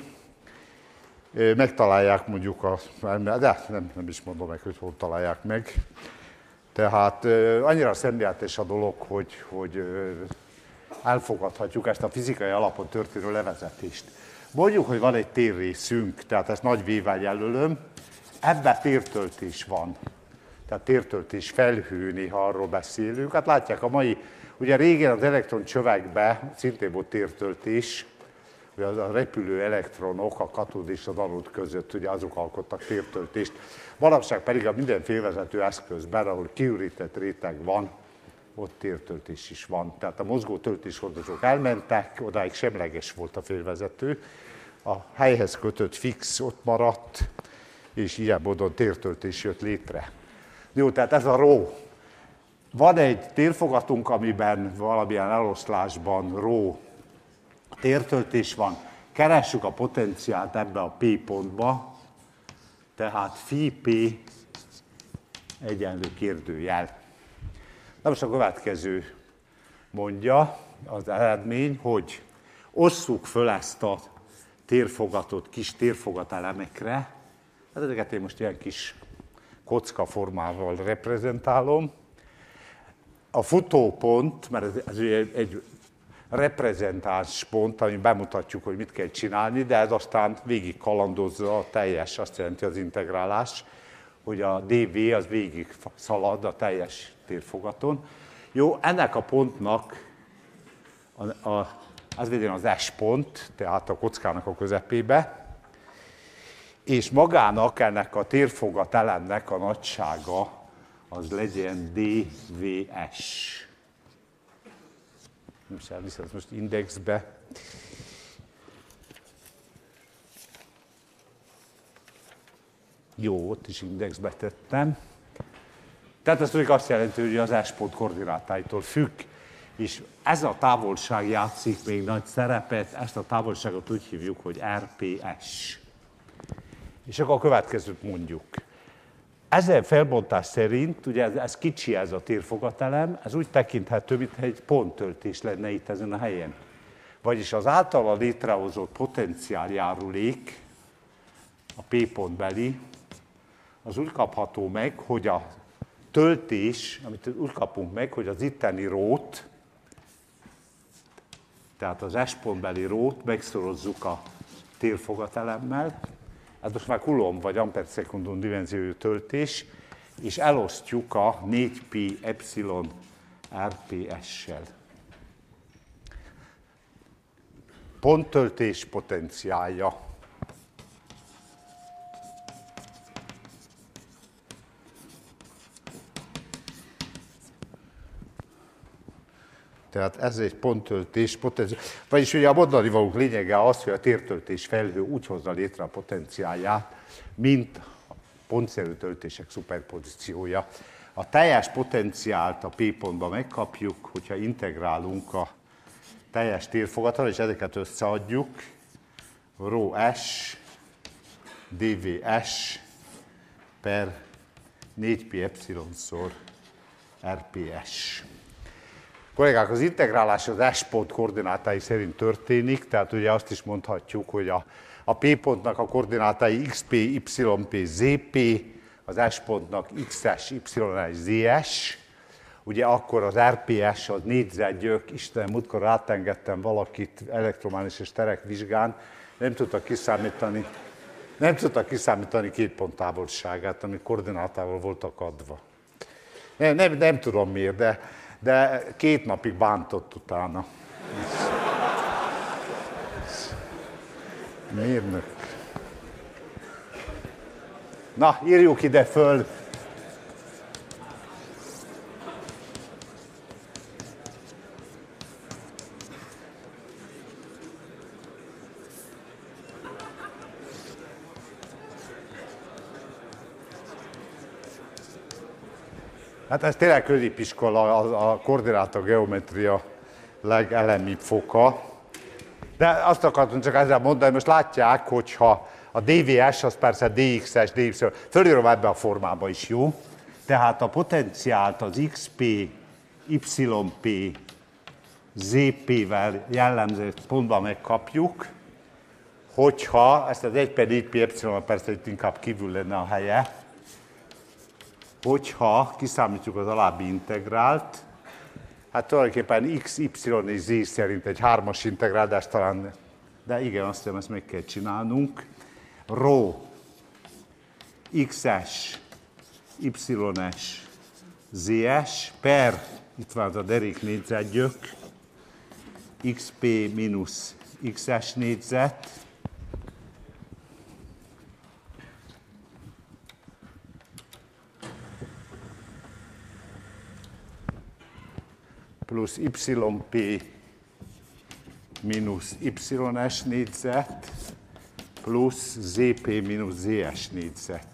megtalálják mondjuk de nem is mondom meg, hogy hol találják meg. Tehát annyira szemléletes a dolog, hogy elfogadhatjuk ezt a fizikai alapon történő levezetést. Mondjuk, hogy van egy térrészünk, tehát ezt nagy V-vel jelölöm, ebben tértöltés van. Tehát tértöltés felhő, néha arról beszélünk. Hát látják, ugye régen az elektroncsövekben szintén volt tértöltés, ugye a repülő elektronok, a katód és az anód között, ugye azok alkottak tértöltést. Manapság pedig a minden félvezető eszközben, ahol kiürített réteg van, ott tértöltés is van. Tehát a mozgó töltéshordozók elmentek, odáig semleges volt a félvezető, a helyhez kötött fix ott maradt, és ilyen módon tértöltés jött létre. Jó, tehát ez a rho. Van egy térfogatunk, amiben valamilyen eloszlásban rho tértöltés van. Keressük a potenciált ebbe a P pontba, tehát phi P egyenlő kérdőjel. Na most a következő mondja az eredmény, hogy osszuk föl ezt a térfogatot kis térfogatelemekre. Hát ezeket én most ilyen kis kocka formával reprezentálom. A futópont, mert ez egy reprezentáns pont, ami bemutatjuk, hogy mit kell csinálni, de ez aztán végig kalandozza a teljes, azt jelenti az integrálás, hogy a dv az végig szalad a teljes térfogaton. Jó, ennek a pontnak az legyen az S pont, tehát a kockának a közepébe, és magának ennek a térfogatelemnek a nagysága az legyen dvs. Nem is elviszem ezt most indexbe. Jó, ott is indexbe tettem. Tehát ez mondjuk azt jelenti, hogy az S pont koordinátáitól függ, és ez a távolság játszik még nagy szerepet, ezt a távolságot úgy hívjuk, hogy RPS. És akkor a következőt mondjuk. Ezen felbontás szerint, ugye ez kicsi ez a térfogatelem, ez úgy tekinthető, mintha egy ponttöltés lenne itt ezen a helyen. Vagyis az általa létrehozott potenciáljárulék, a P pontbeli, az úgy kapható meg, hogy a töltés, amit úgy kapunk meg, hogy az itteni rót, tehát az S pontbeli rót megszorozzuk a térfogatelemmel, ez most már coulomb vagy amperszekundum dimenziójú töltés, és elosztjuk a 4pi epsilon RPS-sel. Ponttöltés potenciálja. Tehát ez egy ponttöltés potenciál. Vagyis ugye a mondani valók lényege az, hogy a tértöltés felhő úgy hozza létre a potenciálját, mint a pontszerű töltések szuperpozíciója. A teljes potenciált a P pontba megkapjuk, hogyha integrálunk a teljes térfogattal, és ezeket összeadjuk, ρs dvs per 4pi epsilonszor rps. Kollégák, az integrálás az S pont koordinátái szerint történik, tehát ugye azt is mondhatjuk, hogy a P pontnak a koordinátái xp, yp, zp, az S pontnak xs, ys, zs, ugye akkor az RPS az négyzetgyök, Istenem, múltkor rátengedtem valakit elektromágneses terek vizsgán, nem tudta kiszámítani két pont távolságát, ami koordinátával voltak adva. Nem tudom miért, de 2 napig bántott utána. Mérnök. Na, írjuk ide föl. Hát ez tényleg középiskola, a koordináta geometria legelemibb foka. De azt akartam csak ezzel mondani, most látják, hogyha a dvs az persze dxs, dy, fölírom ebbe a formába is, jó? Tehát a potenciált az xp, yp, zp-vel jellemző pontban megkapjuk, hogyha, ezt az 1 per 4 pi epsilon, persze itt inkább kívül lenne a helye, hogyha kiszámítjuk az alábbi integrált, hát tulajdonképpen x, y és z szerint egy 3-as integrál, de talán, de igen, azt hiszem, ezt meg kell csinálnunk. Rho, xs, y-s, z-s per, itt van a derék négyzetgyök, xp mínusz xs négyzet, plusz yp mínusz y-s négyzet, plusz zp mínusz z-s négyzet.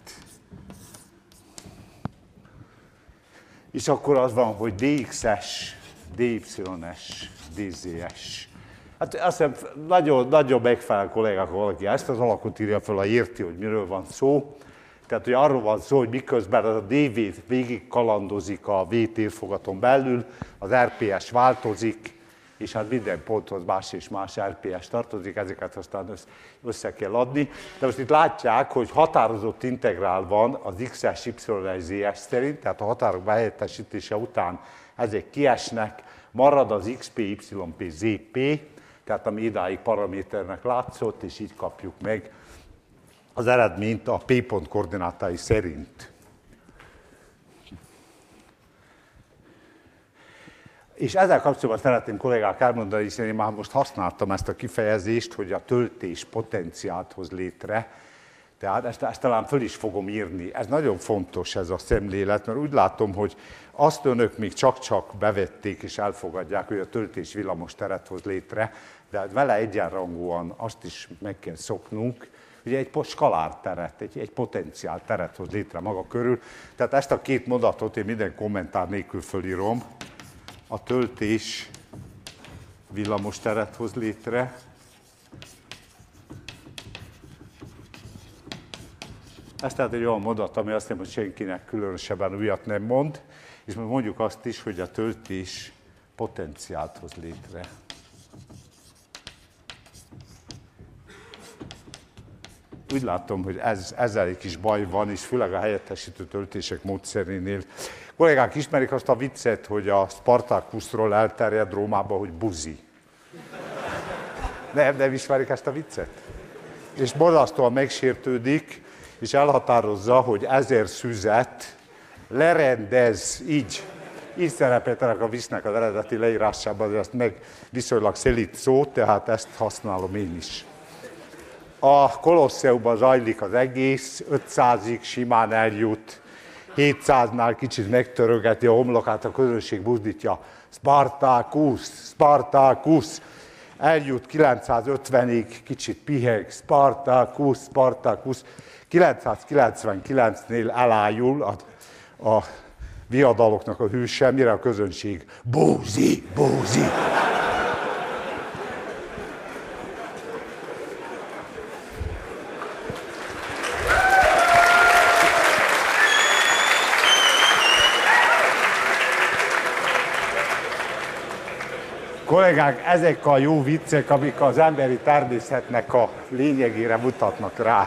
És akkor az van, hogy dxs, dy-s, dz-s. Hát azt hiszem, nagyon megfelel kollégák, ha valaki ezt az alakot írja fel, ha érti, hogy miről van szó. Tehát, hogy arról van szó, hogy miközben az a dv végig kalandozik a v térfogaton belül, az RPS változik, és hát minden ponthoz más és más RPS tartozik, ezeket aztán össze kell adni. De most itt látják, hogy határozott integrál van az xs, y-s, z-s szerint, tehát a határok behelyettesítése után ezek kiesnek, marad az xp, yp, zp, tehát ami idáig paraméternek látszott, és így kapjuk meg az eredményt a P pont koordinátái szerint. És ezzel kapcsolatban szeretném kollégák elmondani, hiszen én már most használtam ezt a kifejezést, hogy a töltés potenciált hoz létre. Tehát ezt talán föl is fogom írni. Ez nagyon fontos ez a szemlélet, mert úgy látom, hogy azt önök még csak-csak bevették és elfogadják, hogy a töltés villamos teret hoz létre, de vele egyenrangúan azt is meg kell szoknunk, ugye egy skalár teret, egy potenciál teret hoz létre maga körül. Tehát ezt a 2 mondatot én minden kommentár nélkül fölírom. A töltés villamos teret hoz létre. Ez tehát egy olyan mondat, ami azt mondja, hogy senkinek különösebben újat nem mond, és mondjuk azt is, hogy a töltés potenciált hoz létre. Úgy látom, hogy ezzel egy kis baj van, és főleg a helyettesítő töltések módszerénél. Kollégák, ismerik azt a viccet, hogy a Spartakuszról elterjed Rómába, hogy buzi. Nem ismerik ezt a viccet? És borzasztóan megsértődik, és elhatározza, hogy 1000 szüzet lerendez így. Így szerepeltenek a viccnek az eredeti leírásában, de ezt meg viszonylag szelíd szó, tehát ezt használom én is. A Kolosseumban zajlik az egész, 500-ig simán eljut, 700-nál kicsit megtörögeti a homlokát, a közönség buzdítja. Spartacus, Spartacus. Eljut 950-ig, kicsit piheg, Spartacus, Spartacus. 999-nél elájul a viadaloknak a hőse, mire a közönség búzi, búzi. Kollégák, ezek a jó viccek, amik az emberi természetnek a lényegére mutatnak rá.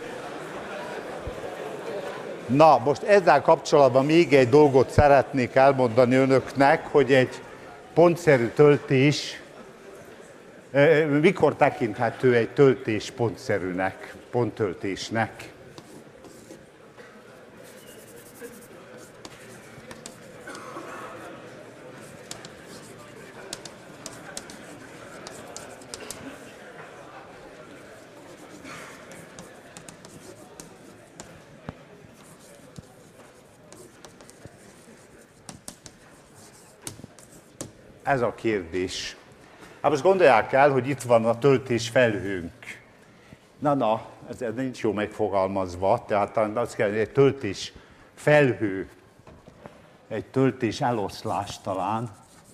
Na, most ezzel kapcsolatban még egy dolgot szeretnék elmondani önöknek, hogy egy pontszerű töltés, mikor tekinthető egy töltés pontszerűnek, ponttöltésnek. Ez a kérdés. Hát most gondolják el, hogy itt van a töltés felhőnk. Na, ez nincs jó megfogalmazva, tehát azt kell, hogy egy töltés felhő, egy töltés eloszlás talán.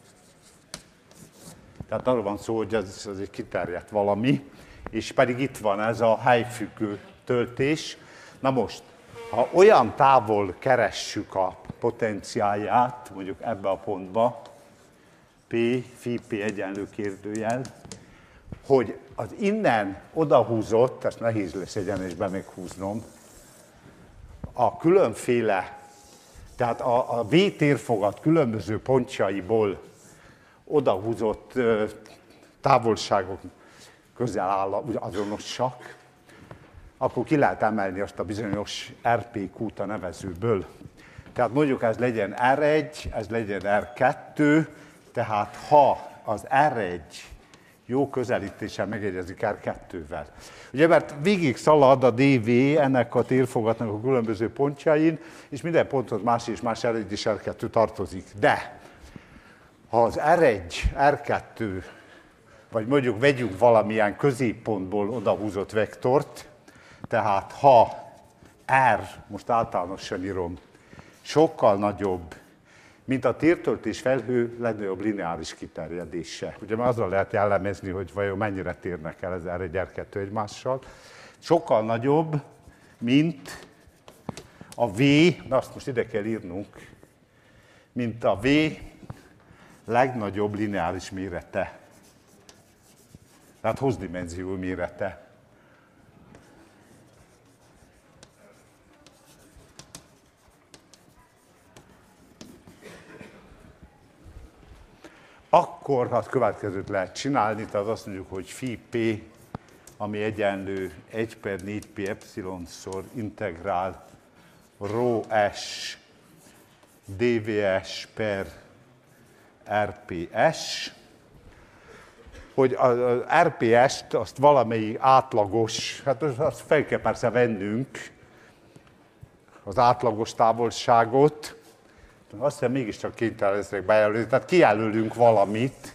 Tehát arról van szó, hogy ez egy kiterjedt valami, és pedig itt van ez a helyfüggő töltés. Na most, ha olyan távol keressük a potenciálját, mondjuk ebbe a pontba, phi p egyenlő kérdőjel, hogy az innen odahúzott, ezt nehéz lesz egyenesben meghúznom, a különféle, tehát a V térfogat különböző pontjaiból odahúzott távolságok közel áll, azonosak, akkor ki lehet emelni azt a bizonyos RPQ-t a nevezőből. Tehát mondjuk ez legyen R1, ez legyen R2, tehát ha az R1 jó közelítéssel megegyezik R2-vel. Ugye, mert végig szalad a DV ennek a térfogatnak a különböző pontjain, és minden ponton más és más R1 és R2 tartozik. De ha az R1, R2, vagy mondjuk vegyünk valamilyen középpontból odahúzott vektort, tehát ha R, most általánosan írom, sokkal nagyobb, mint a tértöltés felhő legnagyobb lineáris kiterjedése. Ugye már azzal lehet jellemezni, hogy vajon mennyire térnek el ez R1, R2 egymással. Sokkal nagyobb, mint a V, na azt most ide kell írnunk, mint a V legnagyobb lineáris mérete. Tehát hozdimenzió mérete. Akkor a következőt lehet csinálni, tehát azt mondjuk, hogy phi p, ami egyenlő 1/4pi epsilonszor integrál rho s dvs per rps, hogy az rps-t azt valamelyik átlagos, hát azt fel kell persze vennünk, az átlagos távolságot, azt hiszem mégiscsak kénytelen leszek bejelölni, tehát kijelölünk valamit,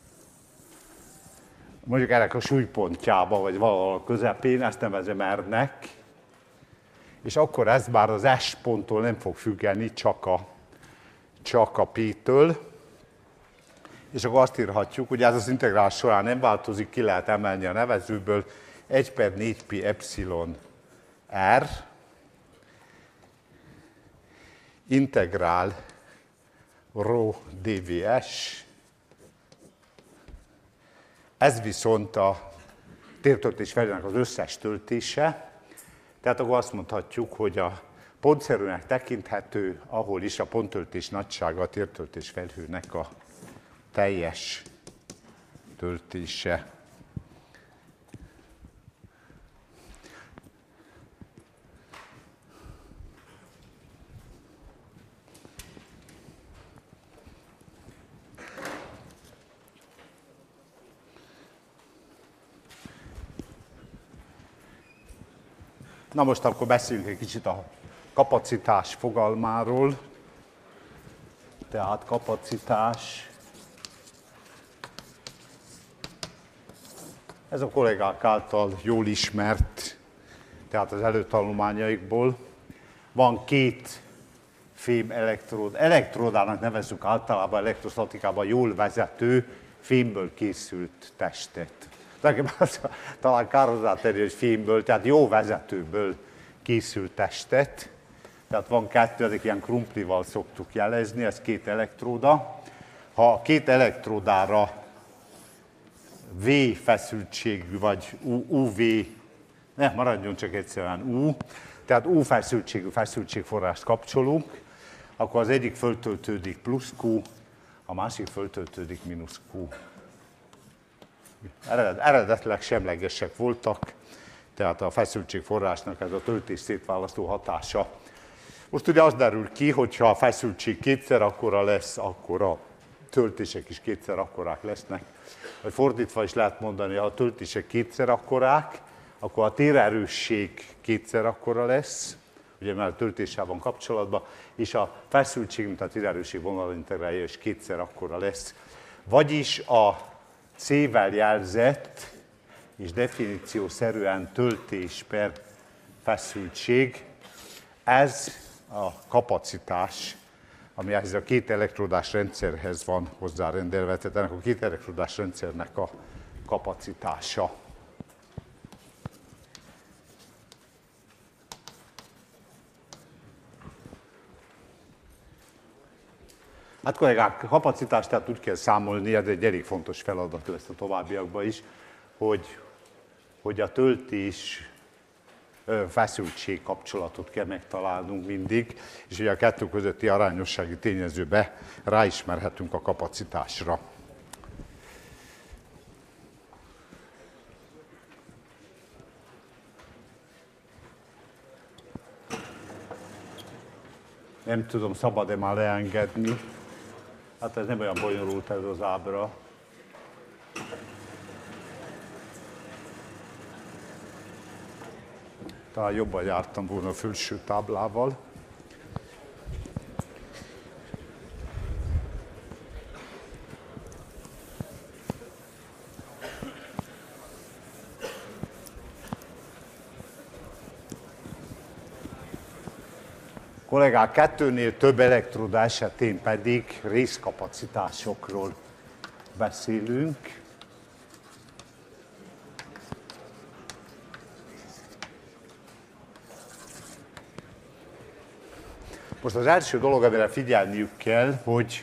mondjuk ennek a súlypontjába, vagy valahol a közepén, ezt nevezem R-nek, és akkor ez már az S ponttól nem fog függeni, csak a P-től, és akkor azt írhatjuk, hogy ez az integrál során nem változik, ki lehet emelni a nevezőből 1/4pi epsilon R, integrál rho dvs, ez viszont a tértöltés felhőnek az összes töltése, tehát akkor azt mondhatjuk, hogy a pontszerűnek tekinthető, ahol is a ponttöltés nagysága a tértöltés felhőnek a teljes töltése. Na most akkor beszéljünk egy kicsit a kapacitás fogalmáról. Tehát kapacitás. Ez a kollégák által jól ismert, tehát az előtanulmányaikból. Van két fém elektród. Elektródának nevezzük általában elektrostatikában jól vezető, fémből készült testet. Talán kár hozzátenni, hogy fémből, tehát jó vezetőből készült testet. Tehát van kettő, ezek ilyen krumplival szoktuk jelezni, ez két elektróda. Ha a két elektródára V feszültségű, vagy UV, ne maradjon csak egyszerűen U, tehát U feszültségű feszültségforrást kapcsolunk, akkor az egyik föltöltődik plusz Q, a másik föltöltődik mínusz Q. Eredetileg semlegesek voltak, tehát a feszültségforrásnak ez a töltés szétválasztó hatása. Most ugye az derül ki, hogy ha a feszültség kétszer akkora lesz, akkor a töltések is kétszer akkorák lesznek. Vagy fordítva is lehet mondani, ha a töltések kétszer akkorák, akkor a térerősség kétszer akkora lesz, ugye mert a töltéssel van kapcsolatban, és a feszültség, mint a térerősség vonalintegrálja is kétszer akkora lesz. Vagyis a C-vel jelzett és definíciószerűen töltés per feszültség, ez a kapacitás, ami ehhez a két elektródás rendszerhez van hozzárendelve, tehát ennek a két elektródás rendszernek a kapacitása. Hát kollégák, kapacitást tehát úgy kell számolni, ez egy elég fontos feladat lesz a továbbiakban is, hogy a töltés feszültség kapcsolatot kell megtalálnunk mindig, és ugye a kettő közötti arányossági tényezőbe ráismerhetünk a kapacitásra. Nem tudom, szabad-e már leengedni? Hát ez nem olyan bonyolult ez az ábra. Talán jobban jártam volna a felső táblával. Kollégák, kettőnél több elektróda esetén pedig részkapacitásokról beszélünk. Most az első dolog, amire figyelniük kell, hogy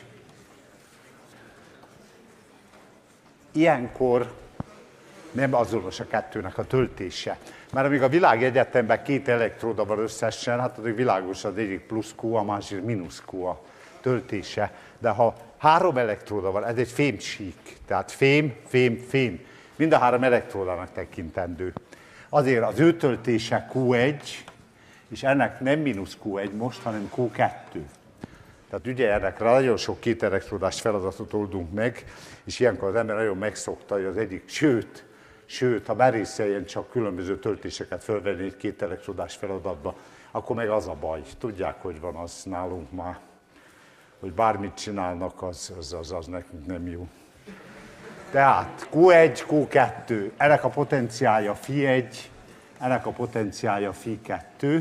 ilyenkor nem azonos a kettőnek a töltése. Mert amíg a világegyetemben két elektróda van összesen, hát addig világos, az egyik plusz Q, a másik mínusz Q a töltése. De ha három elektróda van, ez egy fémsík, tehát fém, fém, fém. Mind a három elektródának tekintendő. Azért az ő töltése Q1, és ennek nem mínusz Q1 most, hanem Q2. Tehát ugye ennek nagyon sok két elektródás feladatot oldunk meg, és ilyenkor az ember nagyon megszokta, hogy az egyik, sőt, ha merészeljen csak különböző töltéseket fölvenni egy két elektródás feladatba, akkor meg az a baj. Tudják, hogy van az nálunk már, hogy bármit csinálnak, az nekünk nem jó. Tehát Q1, Q2, ennek a potenciálja Φ1, ennek a potenciálja Φ2,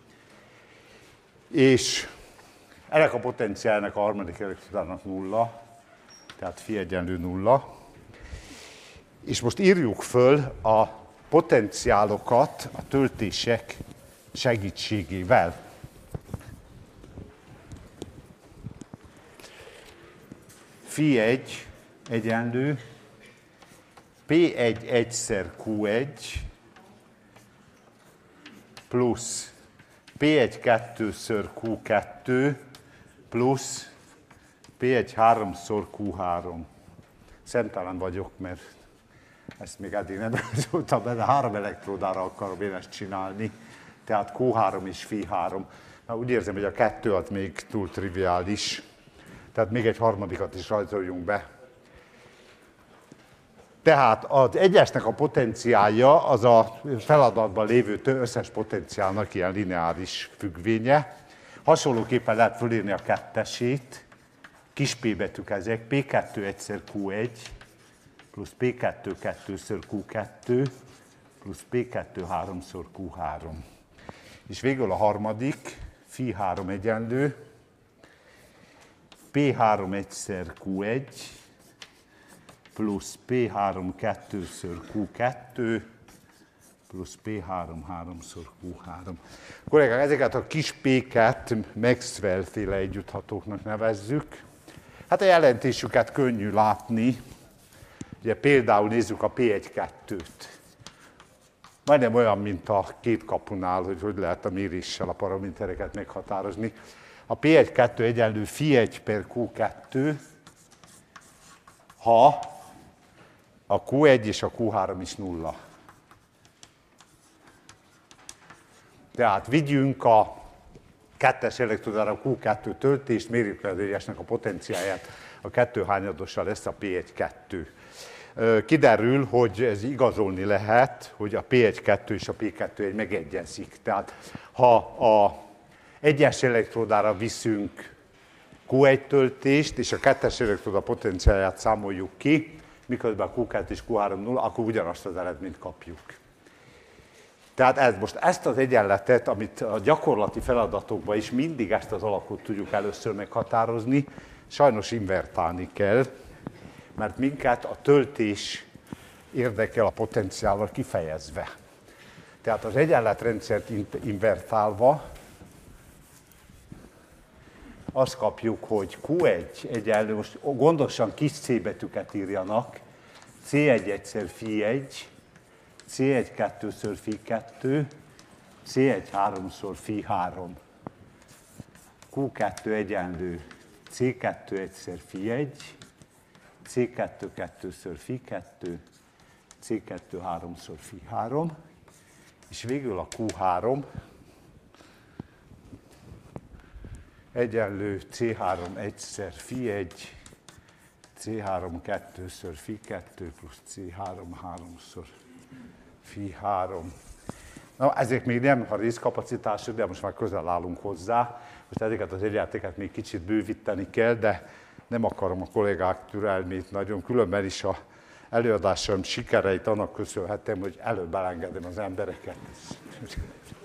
és ennek a potenciálnak a harmadik elektródának 0, tehát Φ egyenlő 0. És most írjuk föl a potenciálokat a töltések segítségével. Φ1 egyenlő P1 egyszer Q1 plusz P1 kettőször Q2 plusz P1 háromszor Q3. Szemtelen vagyok, mert ezt még eddig nem rajzoltam be, de három elektródára akarom én ezt csinálni, tehát Q3 és Φ3. Na, úgy érzem, hogy a kettő az még túl triviális, tehát még egy harmadikat is rajzoljunk be. Tehát az egyesnek a potenciálja az a feladatban lévő összes potenciálnak ilyen lineáris függvénye. Hasonlóképpen lehet fölírni a kettesét, kis p betűk ezek, P2 egyszer Q1, plusz P2 2-ször Q2, plusz P2 3-szor Q3. És végül a harmadik, Φ3 egyenlő, P3 egyszer Q1, plusz P3 2-ször Q2, plusz P3 3-szor Q3. Kollégák, ezeket a kis P-ket Maxwell-féle együtthatóknak nevezzük. Hát a jelentésüket könnyű látni. Ugye például nézzük a P1-2-t. Majdnem olyan, mint a két kapunál, hogy lehet a méréssel a paramétereket meghatározni. A P1-2 egyenlő Φ1 per Q2, ha a Q1 és a Q3 is nulla. Tehát vigyünk a kettes elektrodára Q2 töltést, mérjük le az egyesnek a potenciáját, a 2 hányadossal lesz a P1-2. Kiderül, hogy ez igazolni lehet, hogy a P1-2 és a P2-1 megegyezik. Tehát ha a egyes elektrodára viszünk Q1 töltést, és a kettes elektroda potenciáját számoljuk ki, miközben a Q2 és Q3 0, akkor ugyanazt az eredményt kapjuk. Tehát ezt az egyenletet, amit a gyakorlati feladatokban is mindig ezt az alakot tudjuk először meghatározni, sajnos invertálni kell, mert minket a töltés érdekel a potenciállal kifejezve. Tehát az egyenletrendszert invertálva azt kapjuk, hogy Q1 egyenlő, most gondosan kis C betűket írjanak, C1 egyszer Φ1, C1 2-ször Φ2, C1 3-szor Φ3. Q2 egyenlő C2 egyszer Φ1, C2 2-ször Φ2, C2 3-szor Φ3, és végül a Q3 egyenlő C3 egyszer Φ1, C3 2-ször Φ2 plusz C3 3-szor Φ3. Na, ezek még nem a részkapacitások, de most már közel állunk hozzá. Most ezeket az egyenleteket még kicsit bővíteni kell, de nem akarom a kollégák türelmét nagyon, különben is a előadásom sikereit annak köszönhetem, hogy előbb elengedem az embereket.